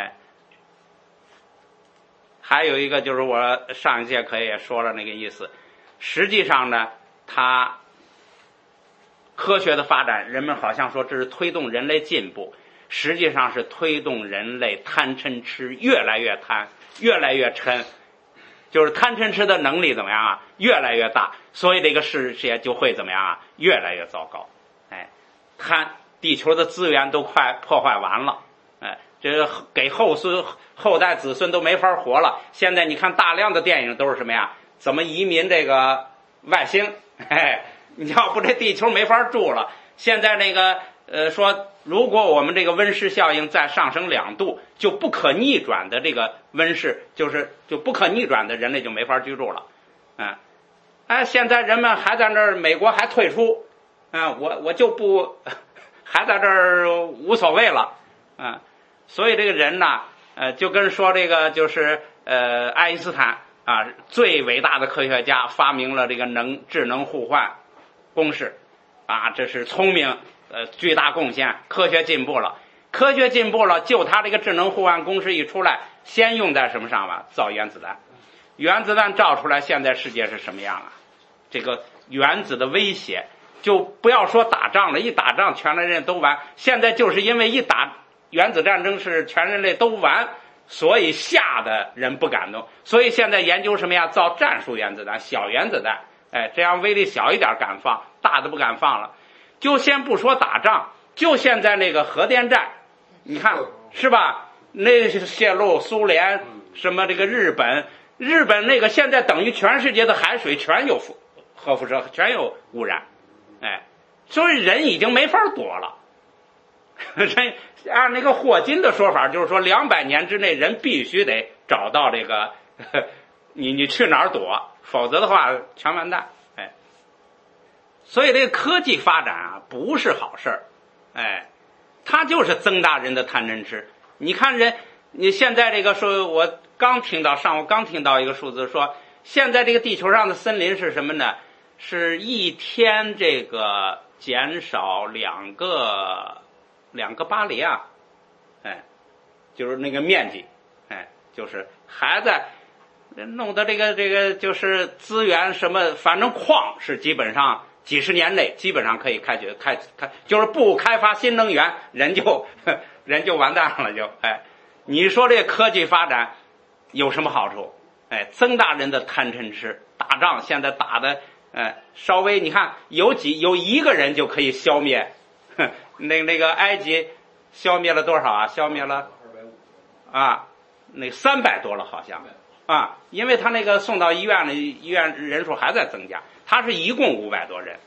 还有一个就是我上一节课也说了那个意思，实际上呢，它科学的发展，人们好像说这是推动人类进步，实际上是推动人类贪嗔痴越来越贪，越来越嗔，就是贪嗔痴的能力怎么样啊？越来越大，所以这个世界就会怎么样啊？越来越糟糕。贪地球的资源都快破坏完了，这个给后代子孙都没法活了。现在你看大量的电影都是什么呀？怎么移民这个外星？你要不这地球没法住了。现在那个说，如果我们这个温室效应再上升2度，就不可逆转的这个温室，就不可逆转的人类就没法居住了。现在人们还在那儿，美国还退出。我就不还在这儿无所谓了，所以这个人呢，就跟说这个就是爱因斯坦啊，最伟大的科学家，发明了这个智能互换公式啊，这是聪明巨大贡献，科学进步了，就他这个智能互换公式一出来，先用在什么上吧？造原子弹，原子弹造出来，现在世界是什么样啊？这个原子的威胁，就不要说打仗了，一打仗全人类都完。现在就是因为一打原子战争是全人类都完，所以吓的人不敢动。所以现在研究什么呀？造战术原子弹、小原子弹，这样威力小一点敢放，大的不敢放了。就先不说打仗，就现在那个核电站，你看是吧？那泄露苏联什么这个日本那个现在等于全世界的海水全有核辐射，全有污染，所以人已经没法躲了。按那个霍金的说法，就是说200年之内人必须得找到这个，你去哪儿躲，否则的话全完蛋。所以这个科技发展啊不是好事儿，它就是增大人的贪嗔痴。你看你现在这个说，我上午刚听到一个数字说，现在这个地球上的森林是什么呢？是一天这个减少2个巴黎啊，就是那个面积，就是还在弄的这个就是资源什么，反正矿是基本上几十年内基本上可以开，就是不开发新能源，人就完蛋了就。你说这科技发展有什么好处？增大人的贪嗔痴。打仗现在打的稍微你看有一个人就可以消灭，那个埃及消灭了多少啊？消灭了那300多了好像因为他那个送到医院的医院人数还在增加，他是一共500多人。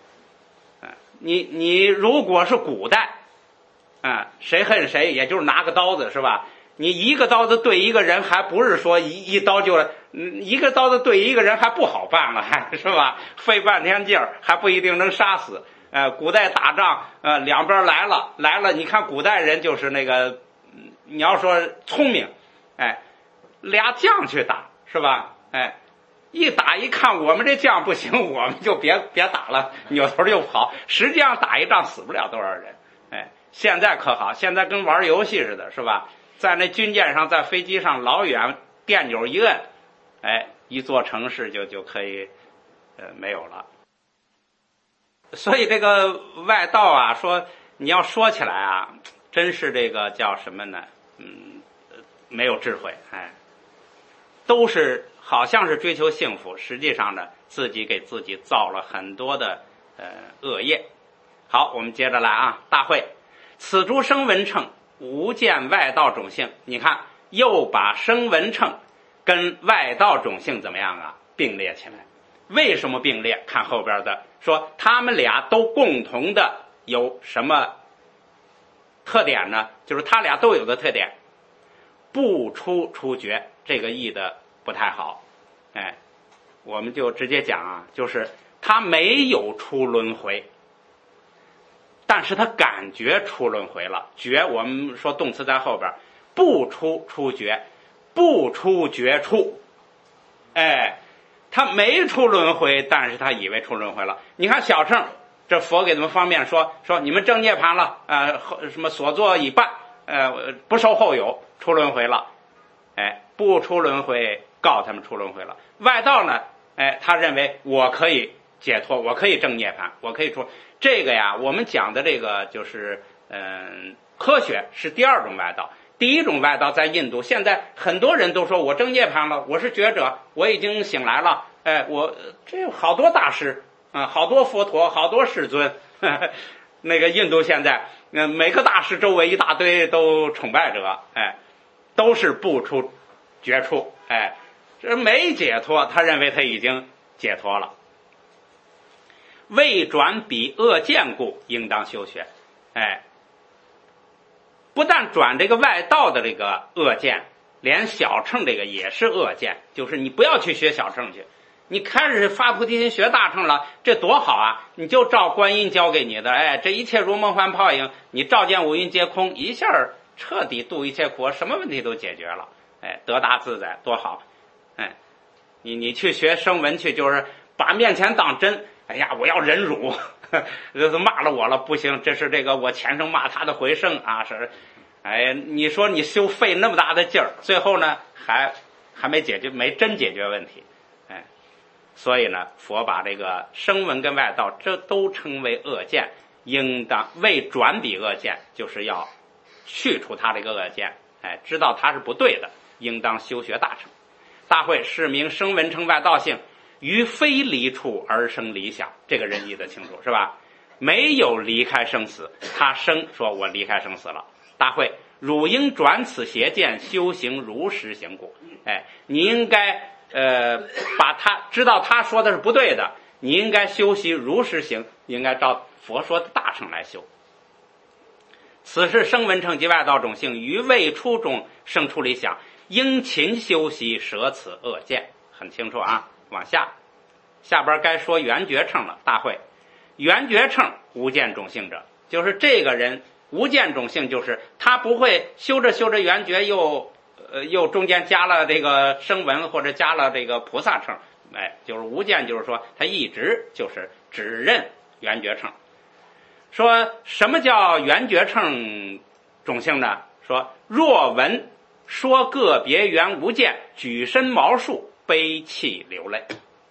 你如果是古代谁恨谁，也就是拿个刀子是吧？你一个刀子对一个人，还不是说一刀就一个刀子对一个人还不好办了，还是吧？费半天劲儿还不一定能杀死。古代打仗两边来了，你看古代人就是那个，你要说聪明，俩将去打是吧？一打一看我们这将不行，我们就别打了，扭头就跑。实际上打一仗死不了多少人。现在可好，现在跟玩游戏似的，是吧？在那军舰上，在飞机上老远电钮一摁，一座城市就可以没有了。所以这个外道啊，说你要说起来啊，真是这个叫什么呢？没有智慧，都是好像是追求幸福，实际上呢，自己给自己造了很多的恶业。好，我们接着来啊，大会。此诸声闻乘无见外道种性，你看又把声闻乘跟外道种性怎么样啊？并列起来。为什么并列？看后边的说，他们俩都共同的有什么特点呢？就是他俩都有个特点，不出觉，这个译的不太好。我们就直接讲啊，就是他没有出轮回，但是他感觉出轮回了。觉，我们说动词在后边，不出觉，不出觉处。他没出轮回，但是他以为出轮回了。你看小乘，这佛给他们方便说你们证涅槃了，什么所作已办，不受后有，出轮回了。不出轮回，告他们出轮回了。外道呢，他认为我可以解脱，我可以证涅槃，我可以出。这个呀，我们讲的这个就是科学是第二种外道。第一种外道在印度，现在很多人都说我证涅槃了，我是觉者，我已经醒来了。我这有好多大师好多佛陀，好多世尊。那个印度现在每个大师周围一大堆都崇拜者，都是不出觉处。这没解脱，他认为他已经解脱了。未转彼恶见故，应当修学。不但转这个外道的这个恶见，连小乘这个也是恶见，就是你不要去学小乘去，你开始发菩提心学大乘了，这多好啊！你就照观音教给你的，这一切如梦幻泡影，你照见五蕴皆空，一下彻底度一切苦，什么问题都解决了，得大自在，多好！你去学声闻去，就是把面前当真。我要忍辱，骂了我了不行，这是这个我前生骂他的回声啊，是。你说你修费那么大的劲儿，最后呢还没解决，没真解决问题。 所以呢，佛把这个声闻跟外道这都称为恶见，应当为转彼恶见，就是要去除他这个恶见，知道他是不对的，应当修学大乘。大会是名声闻称外道性，于非离处而生理想，这个人记得清楚是吧？没有离开生死，他生说我离开生死了。大会汝应转此邪见，修行如实行故。你应该把他知道他说的是不对的，你应该修习如实行，应该照佛说的大乘来修。此是声闻乘及外道种性，于未出中生出理想，应勤修习，舍此恶见。很清楚啊。往下边该说缘觉乘了。大会缘觉乘无见种性者，就是这个人无见种性，就是他不会修着修着缘觉又中间加了这个声闻或者加了这个菩萨乘，就是无见，就是说他一直就是只认缘觉乘。说什么叫缘觉乘种性呢？说若闻说个别缘无见，举身毛竖，悲泣流泪。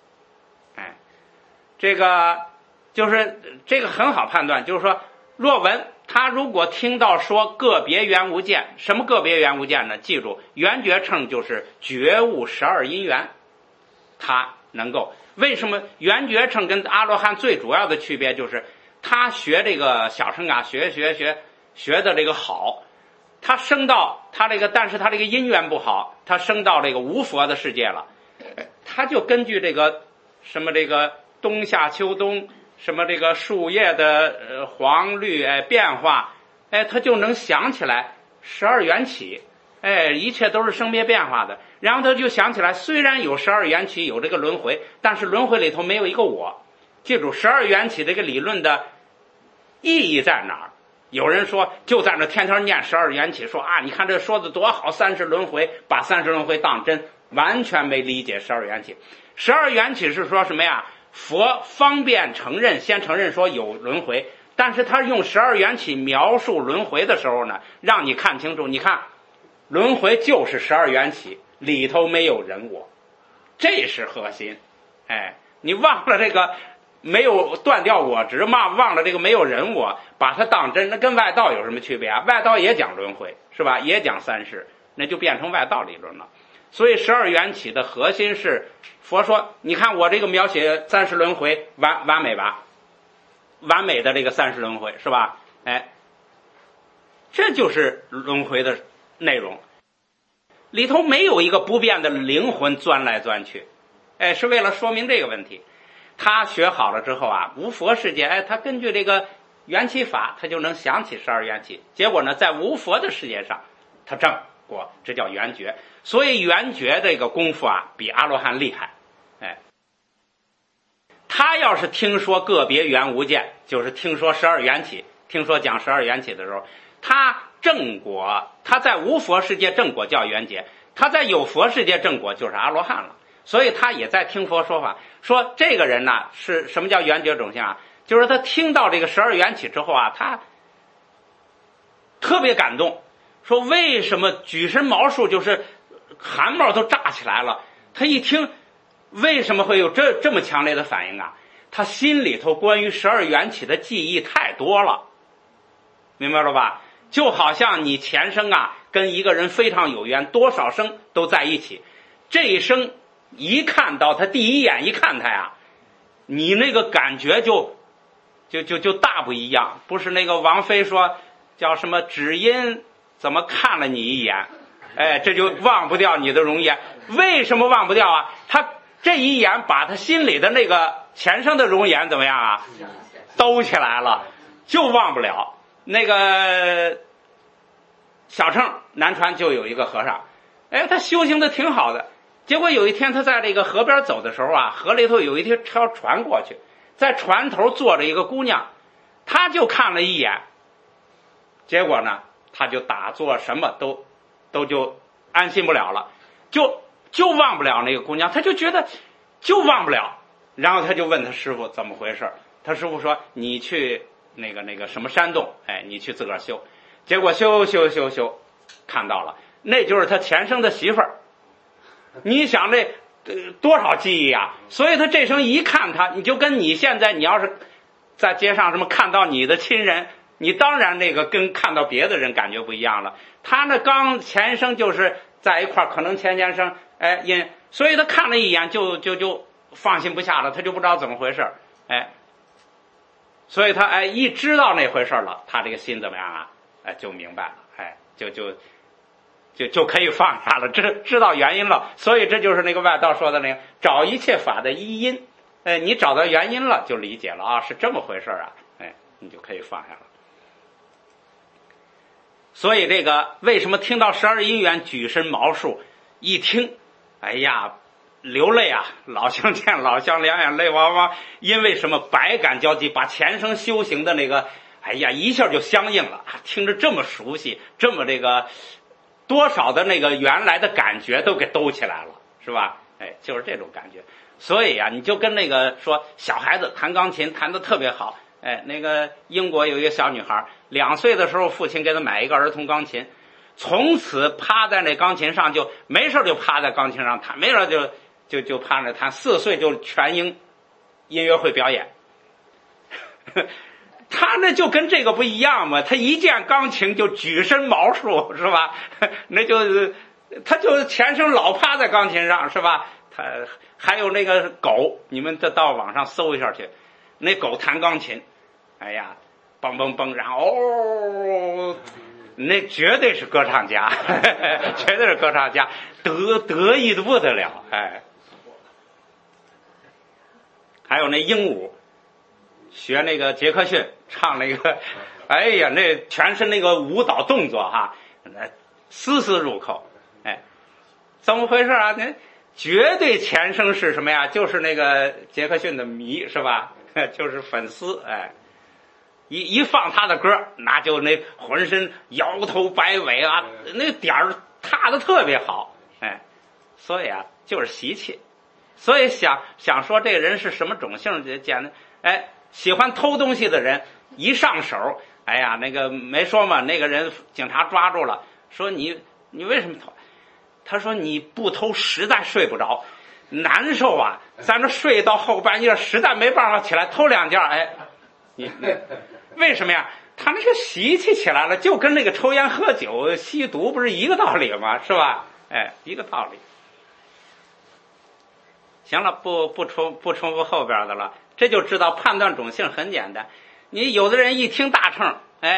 这个就是这个很好判断，就是说若闻他如果听到说个别缘无见，什么个别缘无见呢？记住，缘觉乘就是觉悟12因缘，他能够。为什么缘觉乘跟阿罗汉最主要的区别就是他学这个小乘啊，学的这个好，他升到他这个，但是他这个因缘不好，他升到这个无佛的世界了，他就根据这个什么这个冬夏秋冬什么这个树叶的黄绿变化，他就能想起来12缘起，一切都是生灭变化的。然后他就想起来，虽然有12缘起，有这个轮回，但是轮回里头没有一个我。记住12缘起这个理论的意义在哪儿？有人说就在那天天念12缘起，说啊，你看这说的多好，30轮回，把30轮回当真，完全没理解12缘起。12缘起是说什么呀？佛方便承认，先承认说有轮回，但是他用12缘起描述轮回的时候呢，让你看清楚，你看轮回就是12缘起，里头没有人我，这是核心。你忘了这个没有断掉我执嘛，忘了这个没有人我，把它当真，那跟外道有什么区别啊？外道也讲轮回是吧，也讲三世，那就变成外道理论了。所以12缘起的核心是佛说，你看我这个描写30轮回完美吧，完美的这个30轮回是吧？这就是轮回的内容，里头没有一个不变的灵魂钻来钻去，是为了说明这个问题。他学好了之后啊，无佛世界，他根据这个缘起法，他就能想起12缘起。结果呢，在无佛的世界上，他证过，这叫缘觉。所以缘觉这个功夫啊，比阿罗汉厉害。他要是听说个别缘无见，就是听说12缘起，听说讲12缘起的时候，他正果，他在无佛世界正果叫缘觉，他在有佛世界正果就是阿罗汉了。所以他也在听佛说法，说这个人呢，是什么叫缘觉种性啊？就是他听到这个12缘起之后啊，他特别感动，说为什么举身毛竖，就是汗毛都炸起来了。他一听为什么会有这么强烈的反应啊？他心里头关于12缘起的记忆太多了，明白了吧？就好像你前生啊跟一个人非常有缘，多少生都在一起，这一生一看到他，第一眼一看他呀，你那个感觉就大不一样。不是那个王菲说叫什么，只因怎么看了你一眼，这就忘不掉你的容颜。为什么忘不掉啊？他这一眼把他心里的那个前生的容颜怎么样啊，兜起来了，就忘不了。那个小乘南传就有一个和尚，他修行的挺好的，结果有一天他在这个河边走的时候啊，河里头有一条船过去，在船头坐着一个姑娘，他就看了一眼，结果呢他就打坐什么都就安心不了了，就忘不了那个姑娘，他就觉得就忘不了。然后他就问他师傅怎么回事，他师傅说你去那个什么山洞，你去自个儿修。结果修看到了，那就是他前生的媳妇儿。你想这多少记忆啊！所以他这声一看他，你就跟你现在你要是在街上什么看到你的亲人，你当然那个跟看到别的人感觉不一样了。他那刚前声就是在一块可能前声所以他看了一眼就放心不下了，他就不知道怎么回事所以他一知道那回事了，他这个心怎么样啊？就明白了，就可以放下了，知道原因了。所以这就是那个外道说的那个找一切法的一因，你找到原因了就理解了啊，是这么回事啊，你就可以放下了。所以这个为什么听到12因缘举身毛竖，一听哎呀流泪啊，老相见老相两眼泪汪汪，因为什么百感交集，把前生修行的那个一下就相应了，听着这么熟悉，这么这个多少的那个原来的感觉都给兜起来了，是吧？就是这种感觉。所以你就跟那个说小孩子弹钢琴弹得特别好，那个英国有一个小女孩，2岁的时候父亲给她买一个儿童钢琴，从此趴在那钢琴上，就没事就趴在钢琴上弹，没事就趴着弹，4岁就全英音乐会表演。他那就跟这个不一样嘛，他一见钢琴就举身毛竖，是吧？他就前生老趴在钢琴上，是吧？他还有那个狗，你们再到网上搜一下去，那狗弹钢琴，蹦蹦蹦，然后那绝对是歌唱家，绝对是歌唱家，得意的不得了，还有那鹦鹉，学那个杰克逊唱那个，那全是那个舞蹈动作哈，丝丝入口，怎么回事啊？那绝对前生是什么呀？就是那个杰克逊的迷，是吧？就是粉丝，一放他的歌，那就那浑身摇头摆尾啊，那点儿踏的特别好，所以就是习气。所以想说这个人是什么种性，简单，喜欢偷东西的人一上手，那个没说嘛，那个人警察抓住了，说你为什么偷？他说你不偷实在睡不着，难受啊，在那睡到后半夜实在没办法起来，偷2件，你为什么呀？他那个习气起来了，就跟那个抽烟喝酒吸毒不是一个道理吗？是吧？一个道理。行了，不重复后边的了，这就知道判断种性很简单。你有的人一听大乘，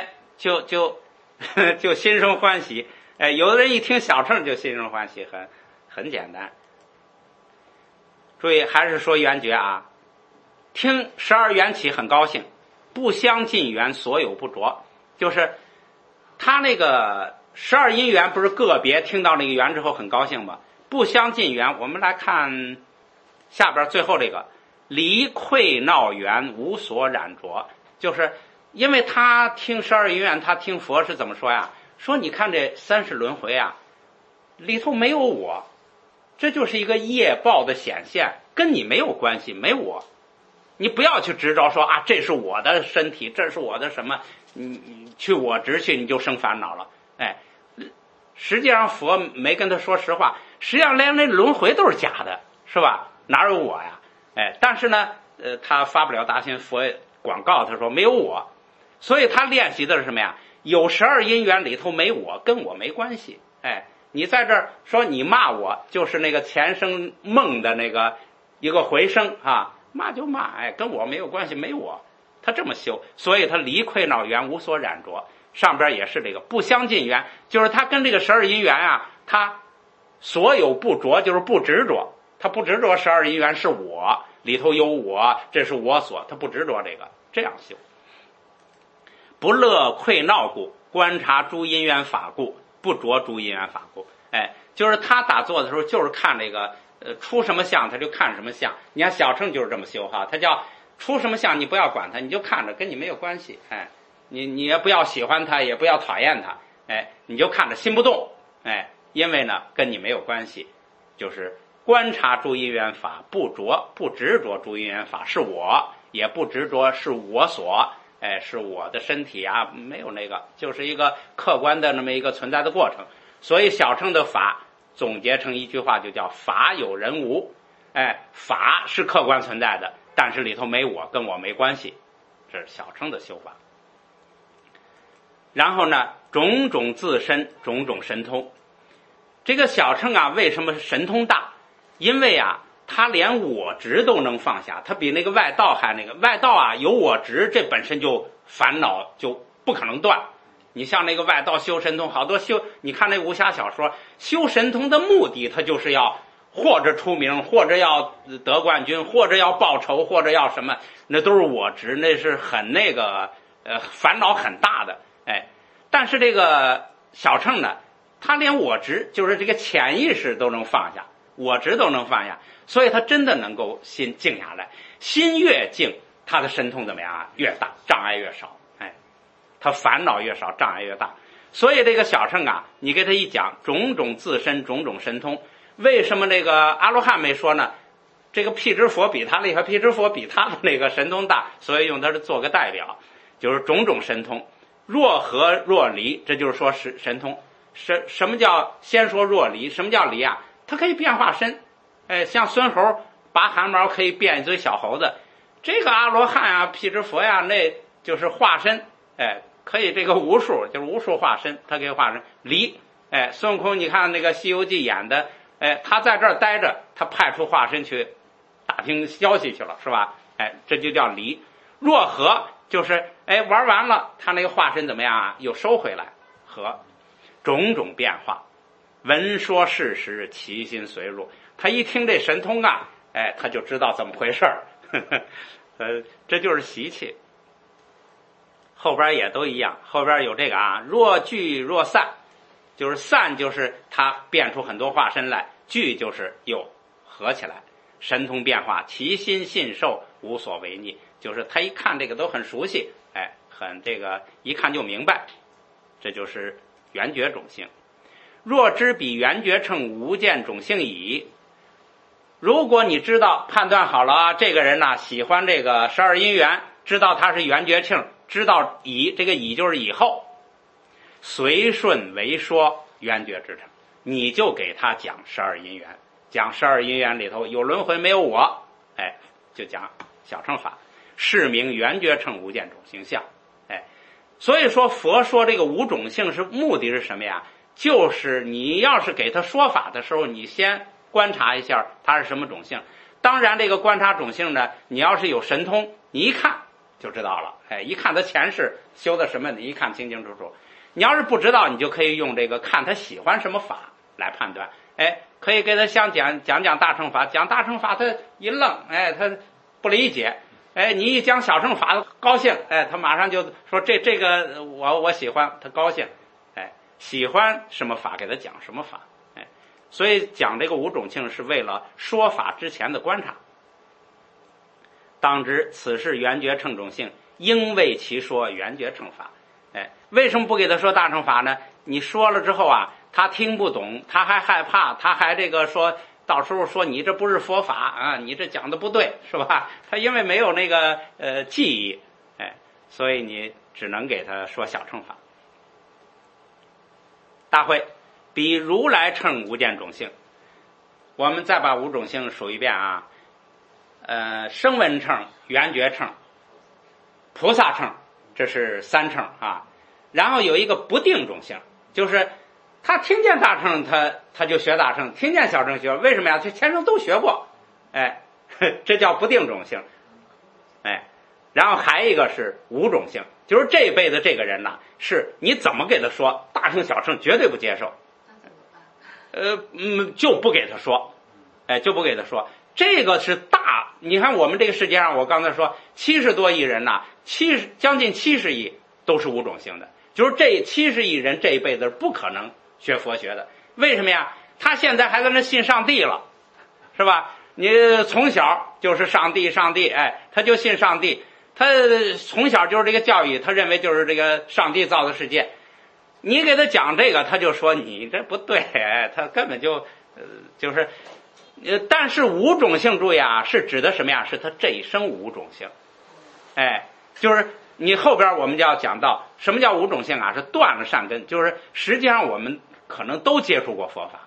就心生欢喜，有的人一听小乘就心生欢喜，很简单。注意，还是说缘觉啊，听12缘起很高兴，不相近缘所有不着，就是他那个12因缘不是个别听到那个缘之后很高兴吗？不相近缘，我们来看下边最后这个离愧闹缘无所染着，就是因为他听12因缘，他听佛是怎么说呀？说你看这30轮回里头没有我，这就是一个业报的显现，跟你没有关系，没我。你不要去执着说这是我的身体，这是我的什么，你去我执去，你就生烦恼了。实际上佛没跟他说实话，实际上连那轮回都是假的，是吧？哪有我呀？但是呢，他发不了大心，佛广告他说没有我，所以他练习的是什么呀？有12因缘里头没我，跟我没关系。你在这儿说你骂我，就是那个前生梦的那个一个回声骂就骂，跟我没有关系，没我。他这么修，所以他离愧恼缘无所染着。上边也是这个不相近缘，就是他跟这个12因缘他所有不着，就是不执着。他不执着12因缘是我，里头有我，这是我所，他不执着这个，这样修。不乐愧闹故，观察诸因缘法故，不着诸因缘法故。就是他打坐的时候就是看这个出什么相他就看什么相。你看小乘就是这么修他叫出什么相你不要管他，你就看着，跟你没有关系。你也不要喜欢他，也不要讨厌他，你就看着心不动，因为呢跟你没有关系。就是观察诸因缘法，不执着诸因缘法是我，也不执着是我所，是我的身体没有那个，就是一个客观的那么一个存在的过程。所以小乘的法总结成一句话，就叫法有人无。法是客观存在的，但是里头没我，跟我没关系，这是小乘的修法。然后呢，种种自身，种种神通。这个小乘啊，为什么神通大？因为啊，他连我执都能放下，他比那个外道还那个。外道啊，有我执，这本身就烦恼就不可能断。你像那个外道修神通，好多你看那武侠小说，修神通的目的，他就是要或者出名，或者要得冠军，或者要报仇，或者要什么，那都是我执，那是很那个烦恼很大的。但是这个小乘呢，他连我执，就是这个潜意识都能放下，我执都能放下，所以他真的能够心静下来。心越静，他的神通怎么样啊？越大，障碍越少。他烦恼越少，障碍越大。所以这个小乘啊，你给他一讲种种自身，种种神通。为什么那个阿罗汉没说呢？这个辟支佛比他厉害，辟支佛比他的那个神通大，所以用他做个代表，就是种种神通。若合若离，这就是说神通。什么叫先说若离？什么叫离啊？它可以变化身。像孙猴拔汗毛可以变一堆小猴子，这个阿罗汉啊、辟支佛呀，那就是化身。可以这个无数，就是无数化身，他可以化身离。孙悟空，你看那个《西游记》演的，他在这儿待着，他派出化身去打听消息去了，是吧？这就叫离。若合就是玩完了，他那个化身怎么样啊？又收回来，合，种种变化。闻说事实，其心随入。他一听这神通啊，他就知道怎么回事儿。这就是习气。后边也都一样，后边有这个啊，若聚若散，就是散就是他变出很多化身来，聚就是又合起来，神通变化，其心信受，无所违逆，就是他一看这个都很熟悉，很这个一看就明白，这就是圆觉种性。若知彼圆觉乘无见种性矣，如果你知道判断好了啊，这个人呢喜欢这个12因缘，知道他是圆觉乘，知道以，这个以就是以后，随顺为说圆觉之乘，你就给他讲12因缘，讲12因缘里头有轮回没有我，就讲小乘法，是名圆觉乘无见种性相。所以说佛说这个无种性是目的是什么呀？就是你要是给他说法的时候，你先观察一下他是什么种性。当然这个观察种性呢，你要是有神通，你一看就知道了。一看他前世修的什么，你一看清清楚楚。你要是不知道，你就可以用这个看他喜欢什么法来判断。可以给他讲大乘法，讲大乘法他一愣，他不理解。你一讲小乘法高兴，他马上就说这个我喜欢，他高兴。喜欢什么法给他讲什么法。所以讲这个无种性是为了说法之前的观察。当知此是圆觉乘种性，应为其说圆觉乘法。为什么不给他说大乘法呢？你说了之后啊，他听不懂，他还害怕，他还这个说到时候说你这不是佛法啊，你这讲的不对，是吧？他因为没有那个记忆，所以你只能给他说小乘法。大会比如来乘无见种性，我们再把五种性数一遍啊。声闻乘、圆觉乘、菩萨乘，这是三乘啊。然后有一个不定种性，就是他听见大乘他就学大乘，听见小乘学，为什么呀？他前生都学过，这叫不定种性。然后还一个是无种性，就是这辈子这个人呐，是你怎么给他说大乘小乘绝对不接受，就不给他说，就不给他说。这个是大，你看我们这个世界上，我刚才说70多亿人呐，将近70亿都是无种性的，就是这70亿人这一辈子不可能学佛学的。为什么呀？他现在还在那信上帝了，是吧？你从小就是上帝，他就信上帝，他从小就是这个教育，他认为就是这个上帝造的世界。你给他讲这个，他就说你这不对，他根本就是但是无种性注意啊，是指的什么呀？是他这一生无种性。就是你后边我们就要讲到什么叫无种性啊？是断了善根，就是实际上我们可能都接触过佛法，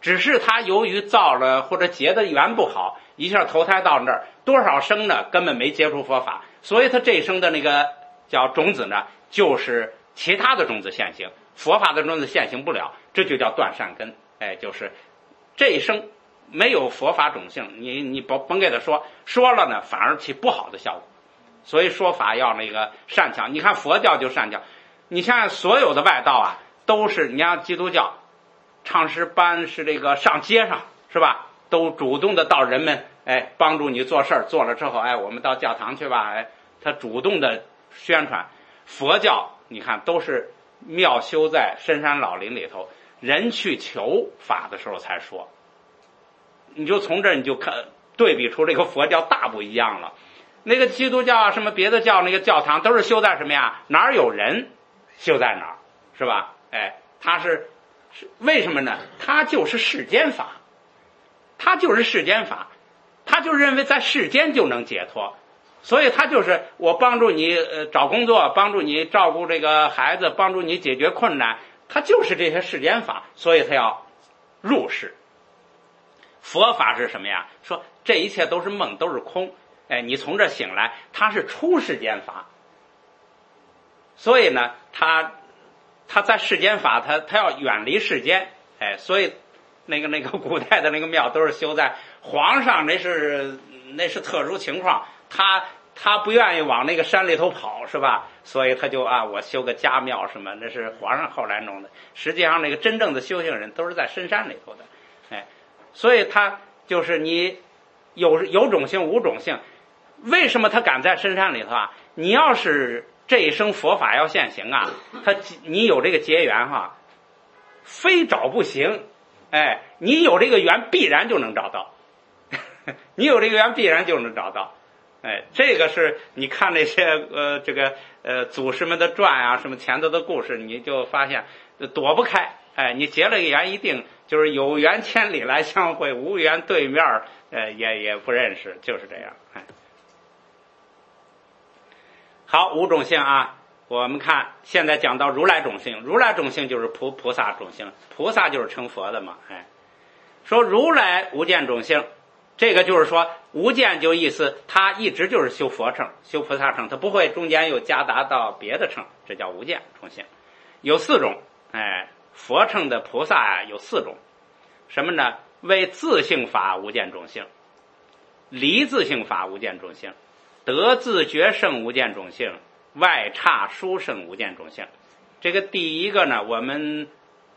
只是他由于造了或者结的缘不好，一下投胎到那儿，多少生呢根本没接触佛法，所以他这一生的那个叫种子呢，就是其他的种子现行，佛法的种子现行不了，这就叫断善根。就是这一生没有佛法种性，你甭给他说了呢，反而起不好的效果。所以说法要那个善巧，你看佛教就善巧，你像所有的外道啊，都是你像基督教唱诗班是这个上街上是吧，都主动的到人们帮助你做事儿，做了之后我们到教堂去吧，他主动的宣传。佛教你看都是庙修在深山老林里头，人去求法的时候才说，你就从这儿你就看对比出这个佛教大不一样了。那个基督教啊什么别的教那个教堂都是修在什么呀，哪儿有人修在哪儿是吧，它是为什么呢？它就是世间法，它就是世间法，他就认为在世间就能解脱，所以他就是我帮助你找工作，帮助你照顾这个孩子，帮助你解决困难，他就是这些世间法，所以他要入世。佛法是什么呀？说这一切都是梦，都是空，你从这醒来，它是出世间法。所以呢，他在世间法，他要远离世间，所以那个古代的那个庙都是修在皇上，那是特殊情况，他不愿意往那个山里头跑是吧？所以他就我修个家庙什么，那是皇上后来弄的。实际上那个真正的修行人都是在深山里头的，所以他就是你有种性无种性。为什么他敢在深山里头啊？你要是这一生佛法要现行啊，你有这个结缘非找不行，你有这个缘必然就能找到，你有这个缘必然就能找到，这个是你看那些祖师们的传啊，什么前头的故事，你就发现躲不开，你结了个缘一定就是有缘千里来相会，无缘对面也不认识，就是这样。好，五种性啊，我们看现在讲到如来种性，如来种性就是菩萨种性，菩萨就是成佛的嘛，说如来无间种性，这个就是说无间就意思他一直就是修佛乘修菩萨乘，他不会中间又夹杂到别的乘，这叫无间种性。有4种，佛乘的菩萨有4种，什么呢？为自性法无间种性，离自性法无间种性，得自觉圣无间种性，外差殊胜无间种性。这个第一个呢，我们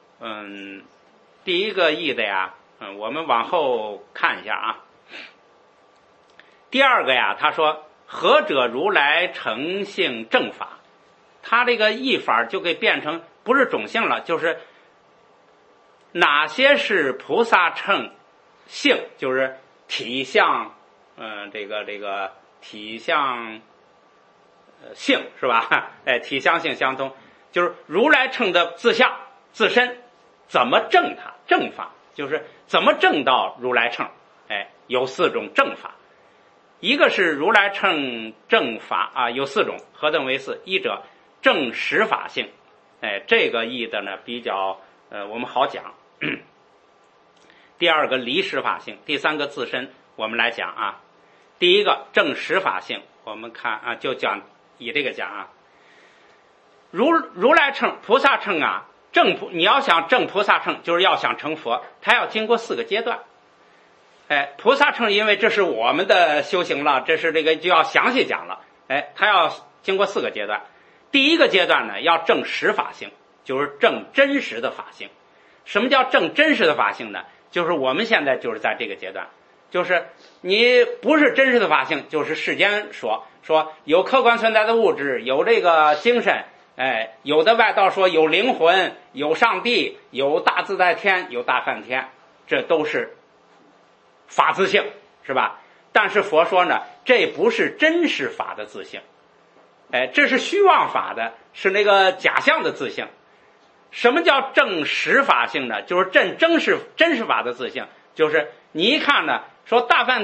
第一个义的呀，我们往后看一下啊。第二个呀，他说何者如来成性正法，他这个义法就给变成不是种性了，就是哪些是菩萨乘性，就是体相这个体相性是吧？体相性相通，就是如来乘的自相自身怎么证它，正法就是怎么证到如来乘。有4种正法，一个是如来乘正法有4种，何等为4？一者正实法性，这个义的呢比较我们好讲。第二个离实法性，第3个自身。我们来讲啊，第一个正实法性，我们看就讲以这个讲如来乘菩萨乘你要想证菩萨乘，就是要想成佛，他要经过4个阶段。菩萨乘因为这是我们的修行了，这是这个就要详细讲了。他要经过4个阶段。第一个阶段呢，要证实法性，就是证真实的法性。什么叫证真实的法性呢？就是我们现在就是在这个阶段，就是你不是真实的法性，就是世间说有客观存在的物质，有这个精神，有的外道说有灵魂，有上帝，有大自在天，有大梵天，这都是法自性是吧？但是佛说呢，这不是真实法的自性，这是虚妄法的，是那个假象的自性。什么叫正实法性呢？就是证真实法的自性，就是你一看呢，说大梵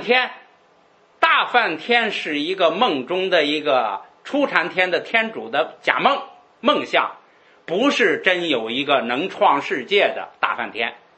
天是一个梦中的一个初禅天的天主的假梦象，不是真有一个能创世界的大梵天。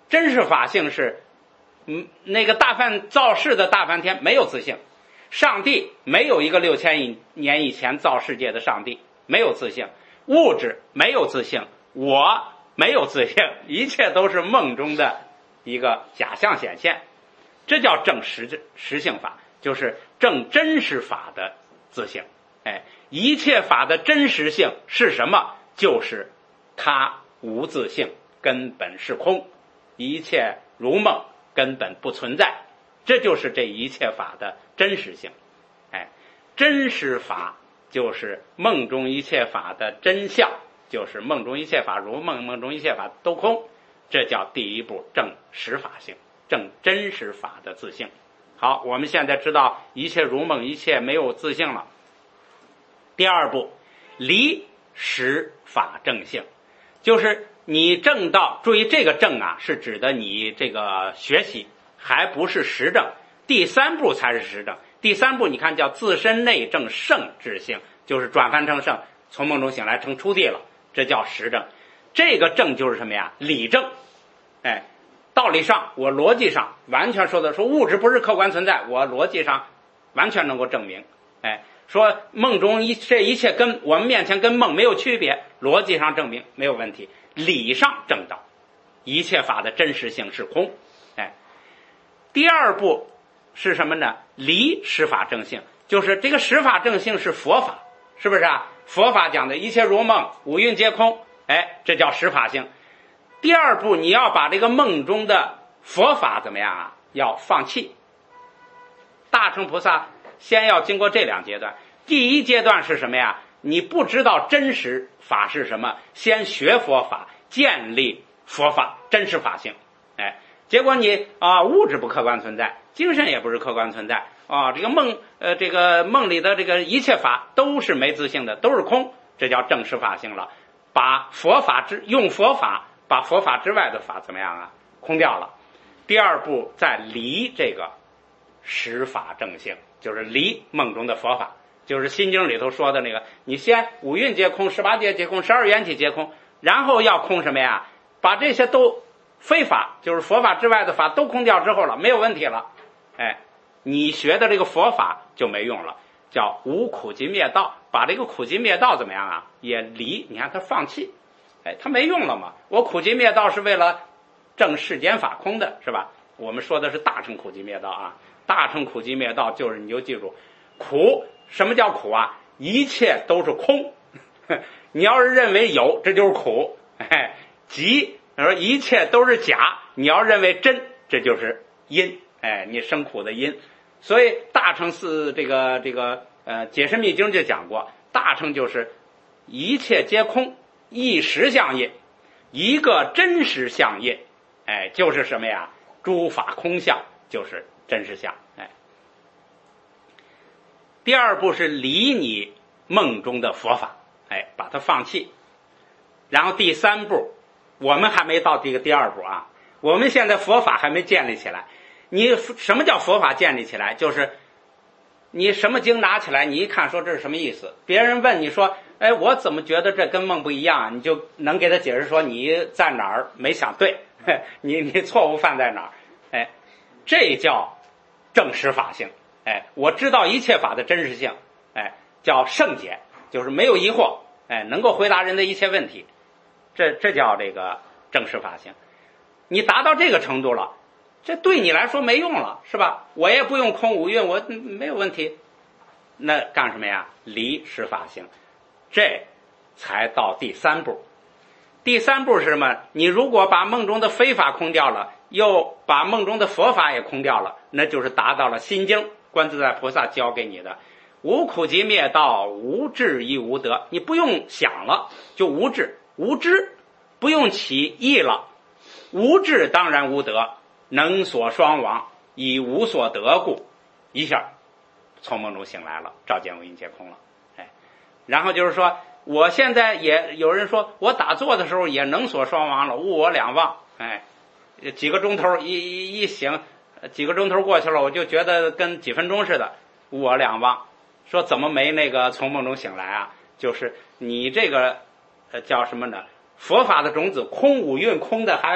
真实法性是，那个造世的大梵天没有自性，上帝没有一个6000年以前造世界的上帝，没有自性，物质没有自性，我没有自性，一切都是梦中的一个假象显现，这叫正实性法，就是正真实法的自性。一切法的真实性是什么？就是它无自性，根本是空，一切如梦，根本不存在，这就是这一切法的真实性。真实法就是梦中一切法的真相，就是梦中一切法如梦，梦中一切法都空，这叫第一步正实法性，正真实法的自性。好，我们现在知道一切如梦，一切没有自性了。第二步，离实法正性，就是你正道，注意这个正啊，是指的你这个学习，还不是实证。第三步才是实证。第三步你看叫自身内证圣智性，就是转凡成圣，从梦中醒来成初地了，这叫实证。这个证就是什么呀？理证。道理上我逻辑上完全说物质不是客观存在，我逻辑上完全能够证明。说梦中这一切跟我们面前跟梦没有区别，逻辑上证明没有问题，理上证道一切法的真实性是空。第二步是什么呢？离实法正性，就是这个实法正性是佛法，是不是啊？佛法讲的一切如梦，五蕴皆空，这叫实法性。第二步你要把这个梦中的佛法怎么样啊？要放弃。大乘菩萨先要经过这两阶段。第一阶段是什么呀？你不知道真实法是什么，先学佛法，建立佛法真实法性。结果你物质不客观存在，精神也不是客观存在这个梦里的这个一切法都是没自性的，都是空，这叫正实法性了。把佛法用佛法把佛法之外的法怎么样啊？空掉了。第二步再离这个实法正性，就是离梦中的佛法，就是心经里头说的那个，你先五蕴皆空，18界皆空，12缘起皆空，然后要空什么呀？把这些都非法，就是佛法之外的法都空掉之后了，没有问题了。你学的这个佛法就没用了，叫无苦集灭道，把这个苦集灭道怎么样啊？也离，你看他放弃，他没用了嘛。我苦集灭道是为了证世间法空的，是吧？我们说的是大乘苦集灭道啊，大乘苦集灭道就是你就记住，苦，什么叫苦啊？一切都是空，你要是认为有，这就是苦。集，说一切都是假，你要认为真，这就是因。你生苦的因。所以大乘是解释密经就讲过，大乘就是一切皆空，一实相业，一个真实相业。就是什么呀？诸法空相，就是真实相。第二步是离你梦中的佛法，把它放弃。然后第三步，我们还没到这个第二步啊，我们现在佛法还没建立起来。你什么叫佛法建立起来？就是你什么经拿起来，你一看说这是什么意思，别人问你说我怎么觉得这跟梦不一样，你就能给他解释说你在哪儿没想对，你错误犯在哪儿。这叫正实法性。我知道一切法的真实性，叫圣解，就是没有疑惑，能够回答人的一切问题，这叫这个正实法性。你达到这个程度了，这对你来说没用了，是吧？我也不用空五蕴，我没有问题。那干什么呀？离实法性，这才到第三步。第三步是什么？你如果把梦中的非法空掉了，又把梦中的佛法也空掉了，那就是达到了心经观自在菩萨教给你的无苦集灭道，无智亦无得。你不用想了，就无智无知，不用起意了。无智当然无得，能所双亡，以无所得故，一下从梦中醒来了，照见五蕴皆空了。然后就是说，我现在也有人说我打坐的时候也能所双亡了，物我两忘。几个钟头一醒，几个钟头过去了，我就觉得跟几分钟似的，物我两忘。说怎么没那个从梦中醒来啊？就是你这个叫什么呢？佛法的种子空五蕴空的还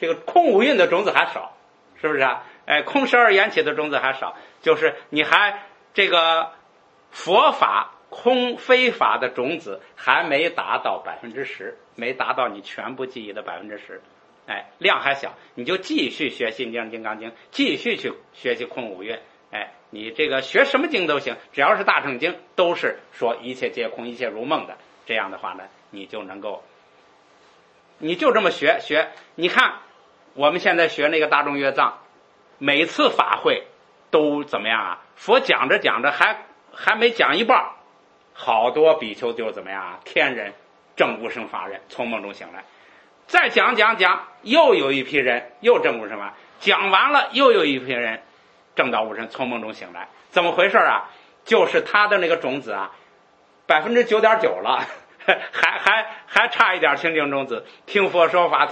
这个空五蕴的种子还少，是不是啊？空12缘起的种子还少，就是你还这个佛法空非法的种子还没达到10%，没达到你全部记忆的10%，量还小，你就继续学心经、金刚经，继续去学习空五蕴。你这个学什么经都行，只要是大乘经都是说一切皆空，一切如梦的。这样的话呢，你就能够，你就这么学。你看我们现在学那个大众乐藏，每次法会都怎么样啊？佛讲着讲着还没讲一半，好多比丘就怎么样啊？天人证无生法忍，从梦中醒来。再讲，又有一批人又证无生法，讲完了又有一批人证到无生，从梦中醒来。怎么回事啊？就是他的那个种子啊，9.9%了，还差一点清净种子。听佛说法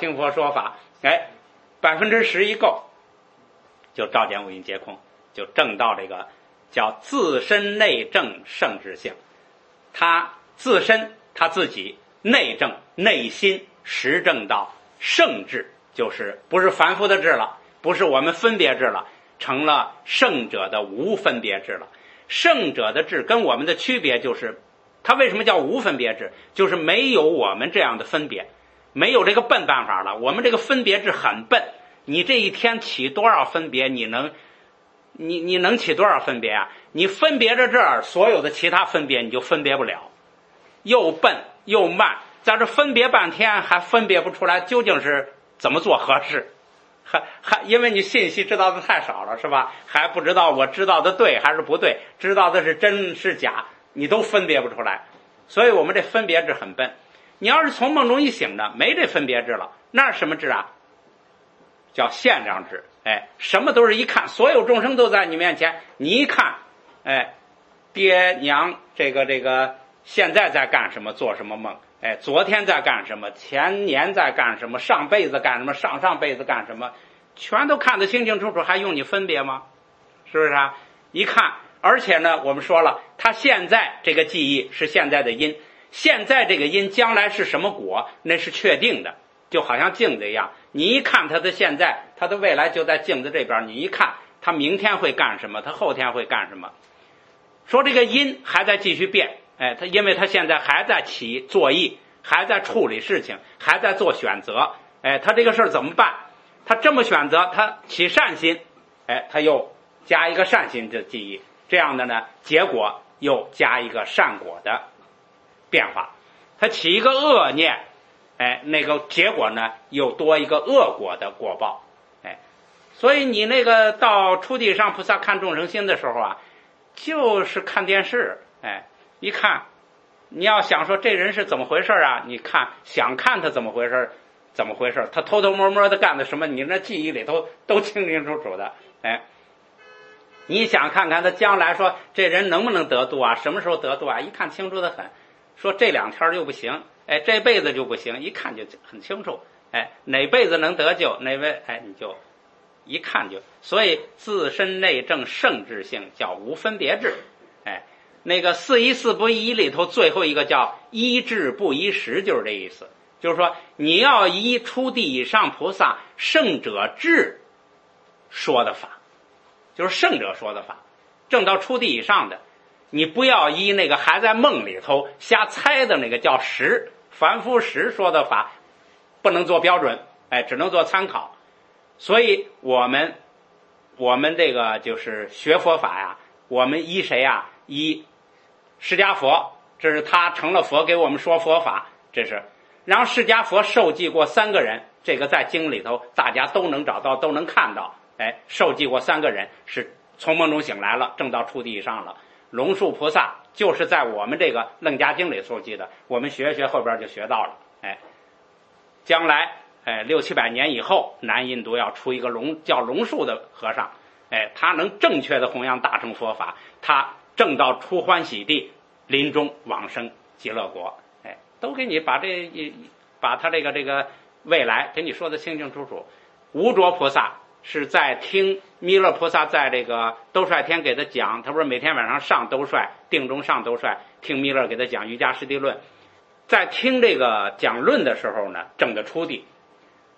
，10%一够，就照见五蕴皆空，就证到这个叫自身内证圣智性。他自身他自己内证内心实证到圣智，就是不是凡夫的智了，不是我们分别智了，成了圣者的无分别智了。圣者的智跟我们的区别就是，他为什么叫无分别智？就是没有我们这样的分别，没有这个笨办法了。我们这个分别智很笨，你这一天起多少分别，你能起多少分别啊？你分别着这儿，所有的其他分别你就分别不了，又笨又慢，在这分别半天还分别不出来究竟是怎么做合适。还因为你信息知道的太少了，是吧？还不知道我知道的对还是不对，知道的是真是假，你都分别不出来。所以我们这分别智很笨。你要是从梦中一醒的，没这分别智了，那是什么智啊？叫现量智。什么都是一看，所有众生都在你面前，你一看，爹娘这个现在在干什么，做什么梦，昨天在干什么，前年在干什么，上辈子干什么，上上辈子干什么，全都看得清清楚楚，还用你分别吗？是不是啊？一看，而且呢，我们说了，他现在这个记忆是现在的因，现在这个因将来是什么果，那是确定的，就好像镜子一样，你一看他的现在，他的未来就在镜子这边，你一看他明天会干什么，他后天会干什么。说这个因还在继续变，他因为他现在还在起作意，还在处理事情，还在做选择，他这个事儿怎么办？他这么选择，他起善心，他又加一个善心的记忆，这样的呢，结果又加一个善果的变化。他起一个恶念，那个结果呢又多一个恶果的果报。所以你那个到初地上菩萨看众生心的时候啊，就是看电视，一看，你要想说这人是怎么回事啊？你看想看他怎么回事，他偷偷摸摸的干的什么，你那记忆里头都清清楚楚的。你想看看他将来说这人能不能得度啊？什么时候得度啊？一看清楚的很。说这2天就不行，这辈子就不行，一看就很清楚。哪辈子能得救，哪位你就一看就。所以自身内证圣智性叫无分别智。那个4依4不依里头最后一个叫依智不依时，就是这意思。就是说你要依初地以上菩萨圣者智说的法，就是圣者说的法，证到初地以上的，你不要依那个还在梦里头瞎猜的那个叫时，凡夫时说的法，不能做标准，只能做参考。所以我们这个就是学佛法呀，我们依谁呀？依释迦佛，这是他成了佛给我们说佛法，这是。然后释迦佛受记过3个人，这个在经里头大家都能找到，都能看到。受记过3个人是从梦中醒来了，证到初地以上了。龙树菩萨就是在我们这个楞伽经里受记的，我们学后边就学到了。将来600-700年以后，南印度要出一个叫龙树的和尚，他能正确的弘扬大乘佛法，他证到初欢喜地，临终往生极乐国。都给你把他这个未来给你说的清清楚楚。无着菩萨是在听弥勒菩萨在这个兜率天给他讲，他不是每天晚上上兜率，定中上兜率，听弥勒给他讲瑜伽师地论，在听这个讲论的时候呢，证的初地。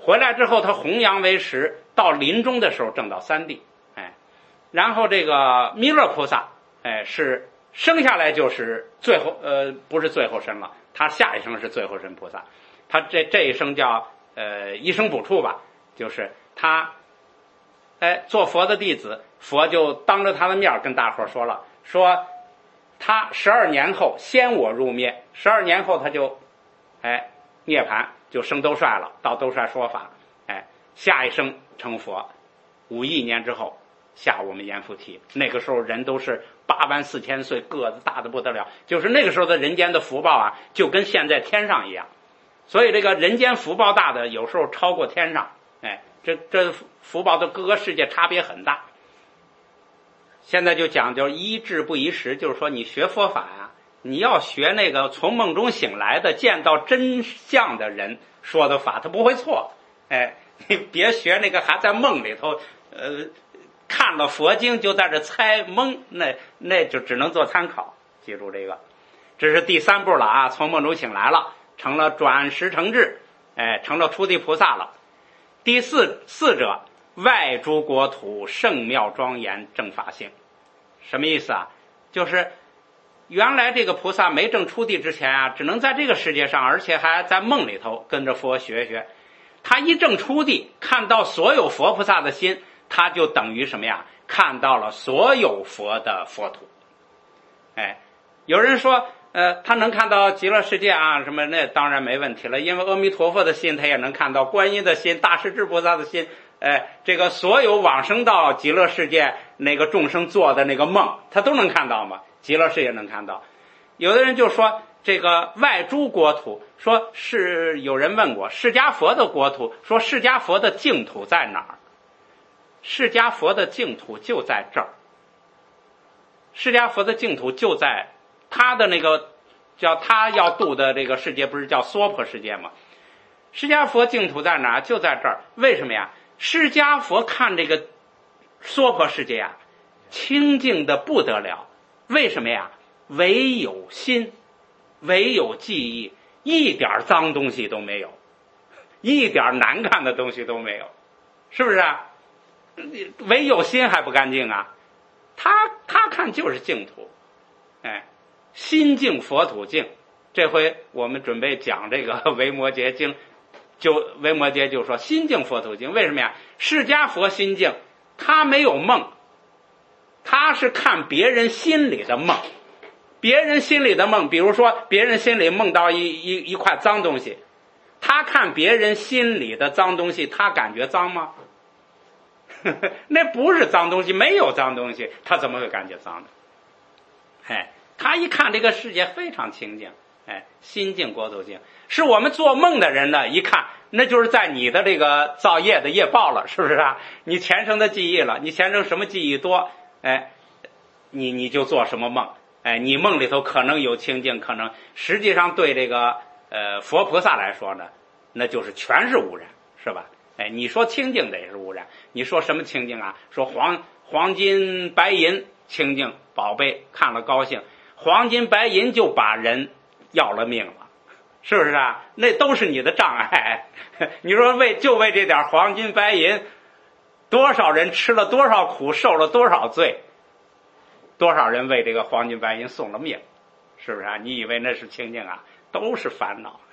回来之后他弘扬为实，到临终的时候证到三谛。然后这个弥勒菩萨是生下来就是最后不是最后身了，他下一生是最后身菩萨，他这一生叫一生补处吧，就是他做佛的弟子，佛就当着他的面跟大伙说了，说他12年后先我入灭，12年后他就涅槃，就升兜率了，到兜率说法，下一生成佛，5亿年之后下我们阎浮提。那个时候人都是84000岁，个子大的不得了，就是那个时候的人间的福报啊，就跟现在天上一样。所以这个人间福报大的有时候超过天上，这福报的各个世界差别很大。现在就讲究依智不依时，就是说你学佛法呀，你要学那个从梦中醒来的见到真相的人说的法，他不会错。你别学那个还在梦里头看了佛经就在这猜蒙，那就只能做参考。记住这个，这是第3步了啊，从梦中醒来了，成了转识成智，成了初地菩萨了。第四者，外诸国土圣妙庄严正法性。什么意思啊？就是原来这个菩萨没证初地之前啊，只能在这个世界上，而且还在梦里头跟着佛学学。他一证初地，看到所有佛菩萨的心，他就等于什么呀？看到了所有佛的佛土。有人说他能看到极乐世界啊什么，那当然没问题了，因为阿弥陀佛的心他也能看到，观音的心，大势至菩萨的心，这个所有往生到极乐世界那个众生做的那个梦他都能看到嘛，极乐世界能看到。有的人就说这个外诸国土，说是有人问过释迦佛的国土，说释迦佛的净土在哪儿？释迦佛的净土就在这儿，释迦佛的净土就在他的那个叫他要度的这个世界，不是叫娑婆世界吗？释迦佛净土在哪儿？就在这儿。为什么呀？释迦佛看这个娑婆世界呀，清净的不得了。为什么呀？唯有心，唯有记忆，一点脏东西都没有，一点难看的东西都没有，是不是啊？唯有心还不干净啊？他看就是净土，心净佛土净。这回我们准备讲这个维摩诘经，维摩诘就说心净佛土净。为什么呀？释迦佛心净，他没有梦，他是看别人心里的梦。别人心里的梦，比如说别人心里梦到一块脏东西，他看别人心里的脏东西，他感觉脏吗？那不是脏东西，没有脏东西，他怎么会感觉脏的？他一看这个世界非常清净，心净国土净。是我们做梦的人呢，一看那就是在你的这个造业的业报了，是不是啊？你前生的记忆了，你前生什么记忆多，你就做什么梦。你梦里头可能有清净，可能实际上对这个佛菩萨来说呢，那就是全是污染，是吧？你说清净的也是污染，你说什么清净啊？说黄金白银清净宝贝，看了高兴，黄金白银就把人要了命了，是不是啊？那都是你的障碍。你说为这点黄金白银，多少人吃了多少苦，受了多少罪，多少人为这个黄金白银送了命，是不是啊？你以为那是清净啊？都是烦恼。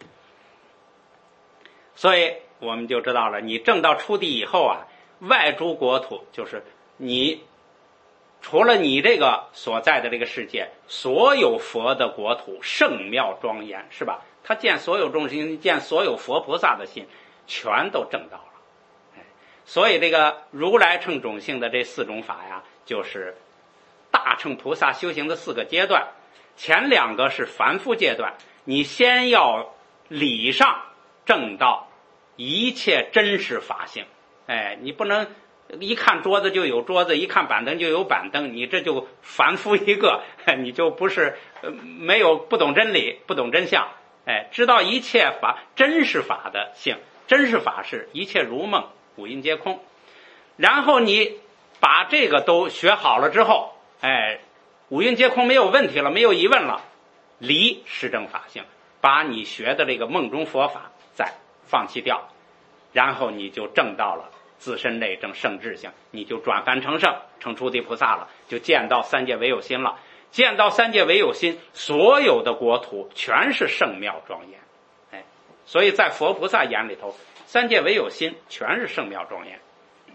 所以我们就知道了，你证到初地以后啊，外诸国土就是你除了你这个所在的这个世界，所有佛的国土圣妙庄严，是吧？他见所有众生，见所有佛菩萨的心，全都证到了。所以这个如来乘种性的这4种法呀，就是大乘菩萨修行的4个阶段。前2个是凡夫阶段，你先要理上证到一切真实法性。你不能一看桌子就有桌子，一看板凳就有板凳，你这就凡夫一个，你就不是没有不懂真理，不懂真相。知道一切法真实法的性，真实法是一切如梦，五蕴皆空。然后你把这个都学好了之后，五蕴皆空没有问题了，没有疑问了，离实证法性，把你学的这个梦中佛法再放弃掉， 然后你就证到了自身内证圣智性，你就转凡成圣，成初地菩萨了，就见到三界唯有心了。见到三界唯有心，所有的国土全是圣妙庄严。所以在佛菩萨眼里头，三界唯有心全是圣妙庄严。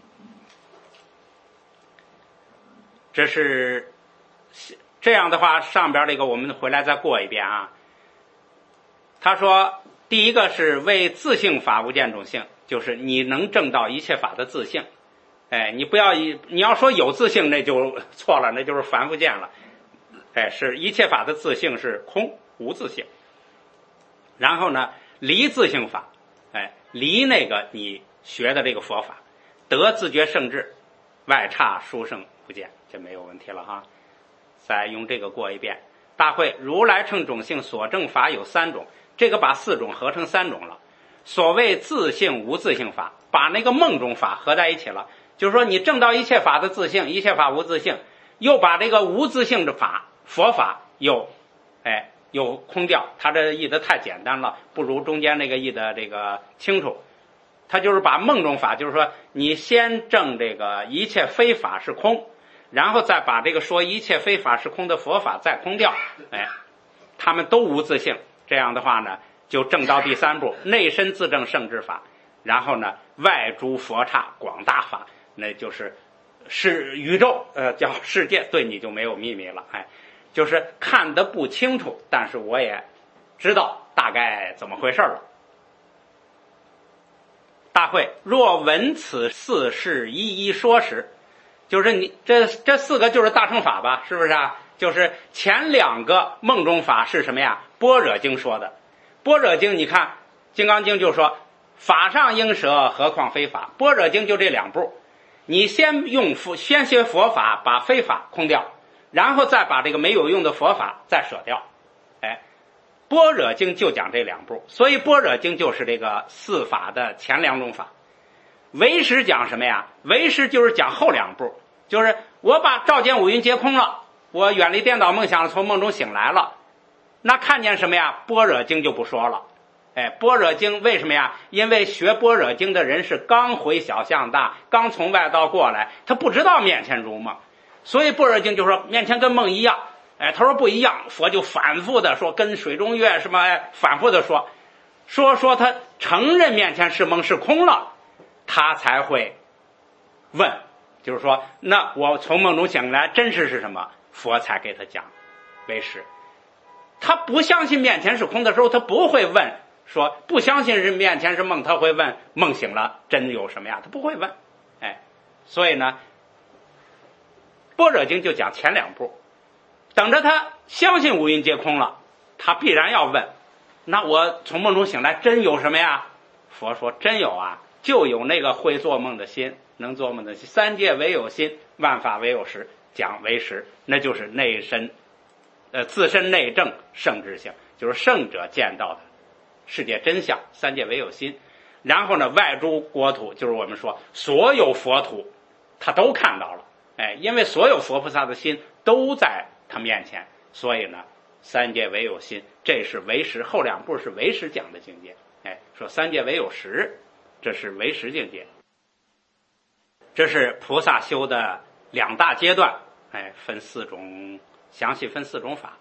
这是这样的话，上边这个我们回来再过一遍啊。他说第一个是为自性法无见种性，就是你能证到一切法的自性。你不要你要说有自性那就错了，那就是凡夫见了。是一切法的自性是空无自性。然后呢，离自性法，离那个你学的这个佛法，得自觉圣智，外差殊胜不见，这没有问题了哈。再用这个过一遍。大会如来乘种性所证法有3种，这个把4种合成3种了。所谓自性无自性法，把那个梦中法合在一起了，就是说你证到一切法的自性，一切法无自性，又把这个无自性的法佛法又空掉。他这译的太简单了，不如中间那个译的这个清楚。他就是把梦中法，就是说你先证这个一切非法是空，然后再把这个说一切非法是空的佛法再空掉，他们都无自性。这样的话呢，就证到第3步，内身自证圣智法。然后呢，外诸佛刹广大法，那就是宇宙，叫世界，对你就没有秘密了。就是看得不清楚，但是我也知道大概怎么回事了。大会若闻此4事一一说时，就是你这4个就是大乘法吧，是不是啊？就是前2个梦中法是什么呀？般若经说的。般若经你看金刚经就说法上应舍，何况非法。般若经就这2步，你先学佛法，把非法空掉，然后再把这个没有用的佛法再舍掉。般若经就讲这2步，所以般若经就是这个4法的前2种法。唯识讲什么呀？唯识就是讲后2步，就是我把照见五蕴皆空了，我远离颠倒梦想，从梦中醒来了，那看见什么呀？般若经就不说了。般若经为什么呀？因为学般若经的人是刚回小象大，刚从外道过来，他不知道面前如梦，所以般若经就说面前跟梦一样。他说不一样，佛就反复的说跟水中月什么，反复的说他承认面前是梦是空了，他才会问，就是说那我从梦中醒来真实是什么？佛才给他讲唯识。他不相信面前是空的时候，他不会问，说不相信是面前是梦，他会问梦醒了真有什么呀？他不会问。所以呢，般若经就讲前2步，等着他相信五蕴皆空了，他必然要问，那我从梦中醒来真有什么呀？佛说真有啊，就有那个会做梦的心，能做梦的心，三界唯有心，万法唯有实，讲唯识，那就是内身自身内证圣智性，就是圣者见到的世界真相，三界唯有心。然后呢，外诸国土，就是我们说所有佛土他都看到了。因为所有佛菩萨的心都在他面前，所以呢，三界唯有心，这是唯识。后2步是唯识讲的境界。说三界唯有识，这是唯识境界。这是菩萨修的2大阶段，分4种，详细分4种法。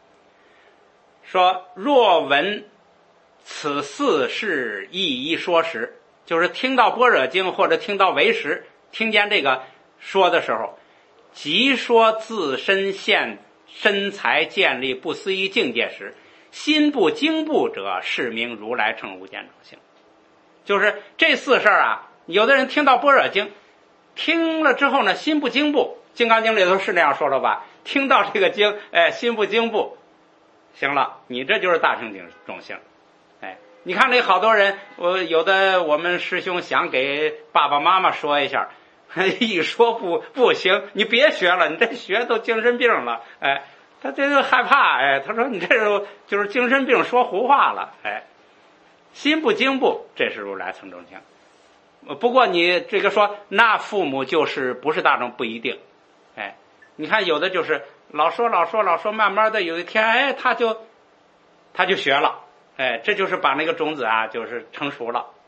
说若闻此4事一一说时，就是听到般若经或者听到唯识，听见这个说的时候，即说自身现身材建立不思议境界时，心不惊怖者，是名如来乘无见种性。就是这4事啊，有的人听到般若经，听了之后呢，心不惊怖。金刚经里头是那样说了吧？听到这个经，心不惊怖，行了，你这就是大乘种性。你看这好多人，有的我们师兄想给爸爸妈妈说一下，一说不行，你别学了，你这学都精神病了。他这就害怕。他说你这就是精神病说胡话了。心不惊怖，这是如来乘种性。不过你这个说那父母就是不是大众不一定。你看有的就是老说，慢慢的有一天，他就学了。这就是把那个种子啊，就是成熟了。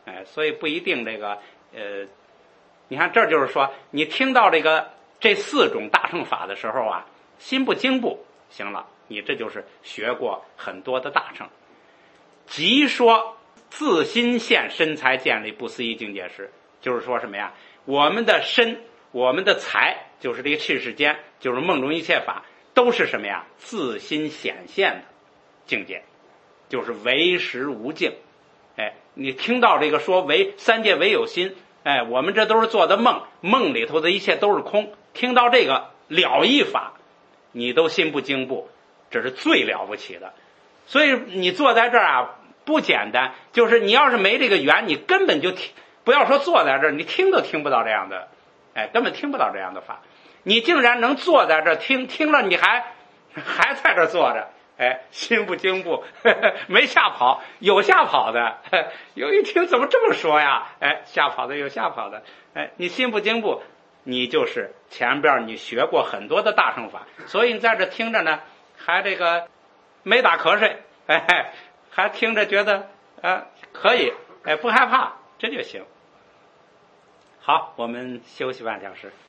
所以不一定这个你看这就是说，你听到这4种大乘法的时候啊，心不惊不行了，你这就是学过很多的大乘。即说自心现身才建立不思议境界时，就是说什么呀？我们的身，我们的财，就是这个气世间，就是梦中一切法，都是什么呀？自心显现的境界，就是唯识无境。你听到这个说三界唯有心，我们这都是做的梦，梦里头的一切都是空。听到这个了义法，你都心不惊不，这是最了不起的。所以你坐在这儿啊，不简单，就是你要是没这个缘，你根本就不要说坐在这儿，你听都听不到这样的，根本听不到这样的法。你竟然能坐在这儿听了，你还在这儿坐着，心不惊不，没吓跑，有吓跑的，有一听怎么这么说呀？吓跑的有吓跑的，你心不惊不，你就是前边你学过很多的大乘法，所以你在这听着呢，还这个没打瞌睡，还听着觉得可以，不害怕，这就行。好，我们休息半小时。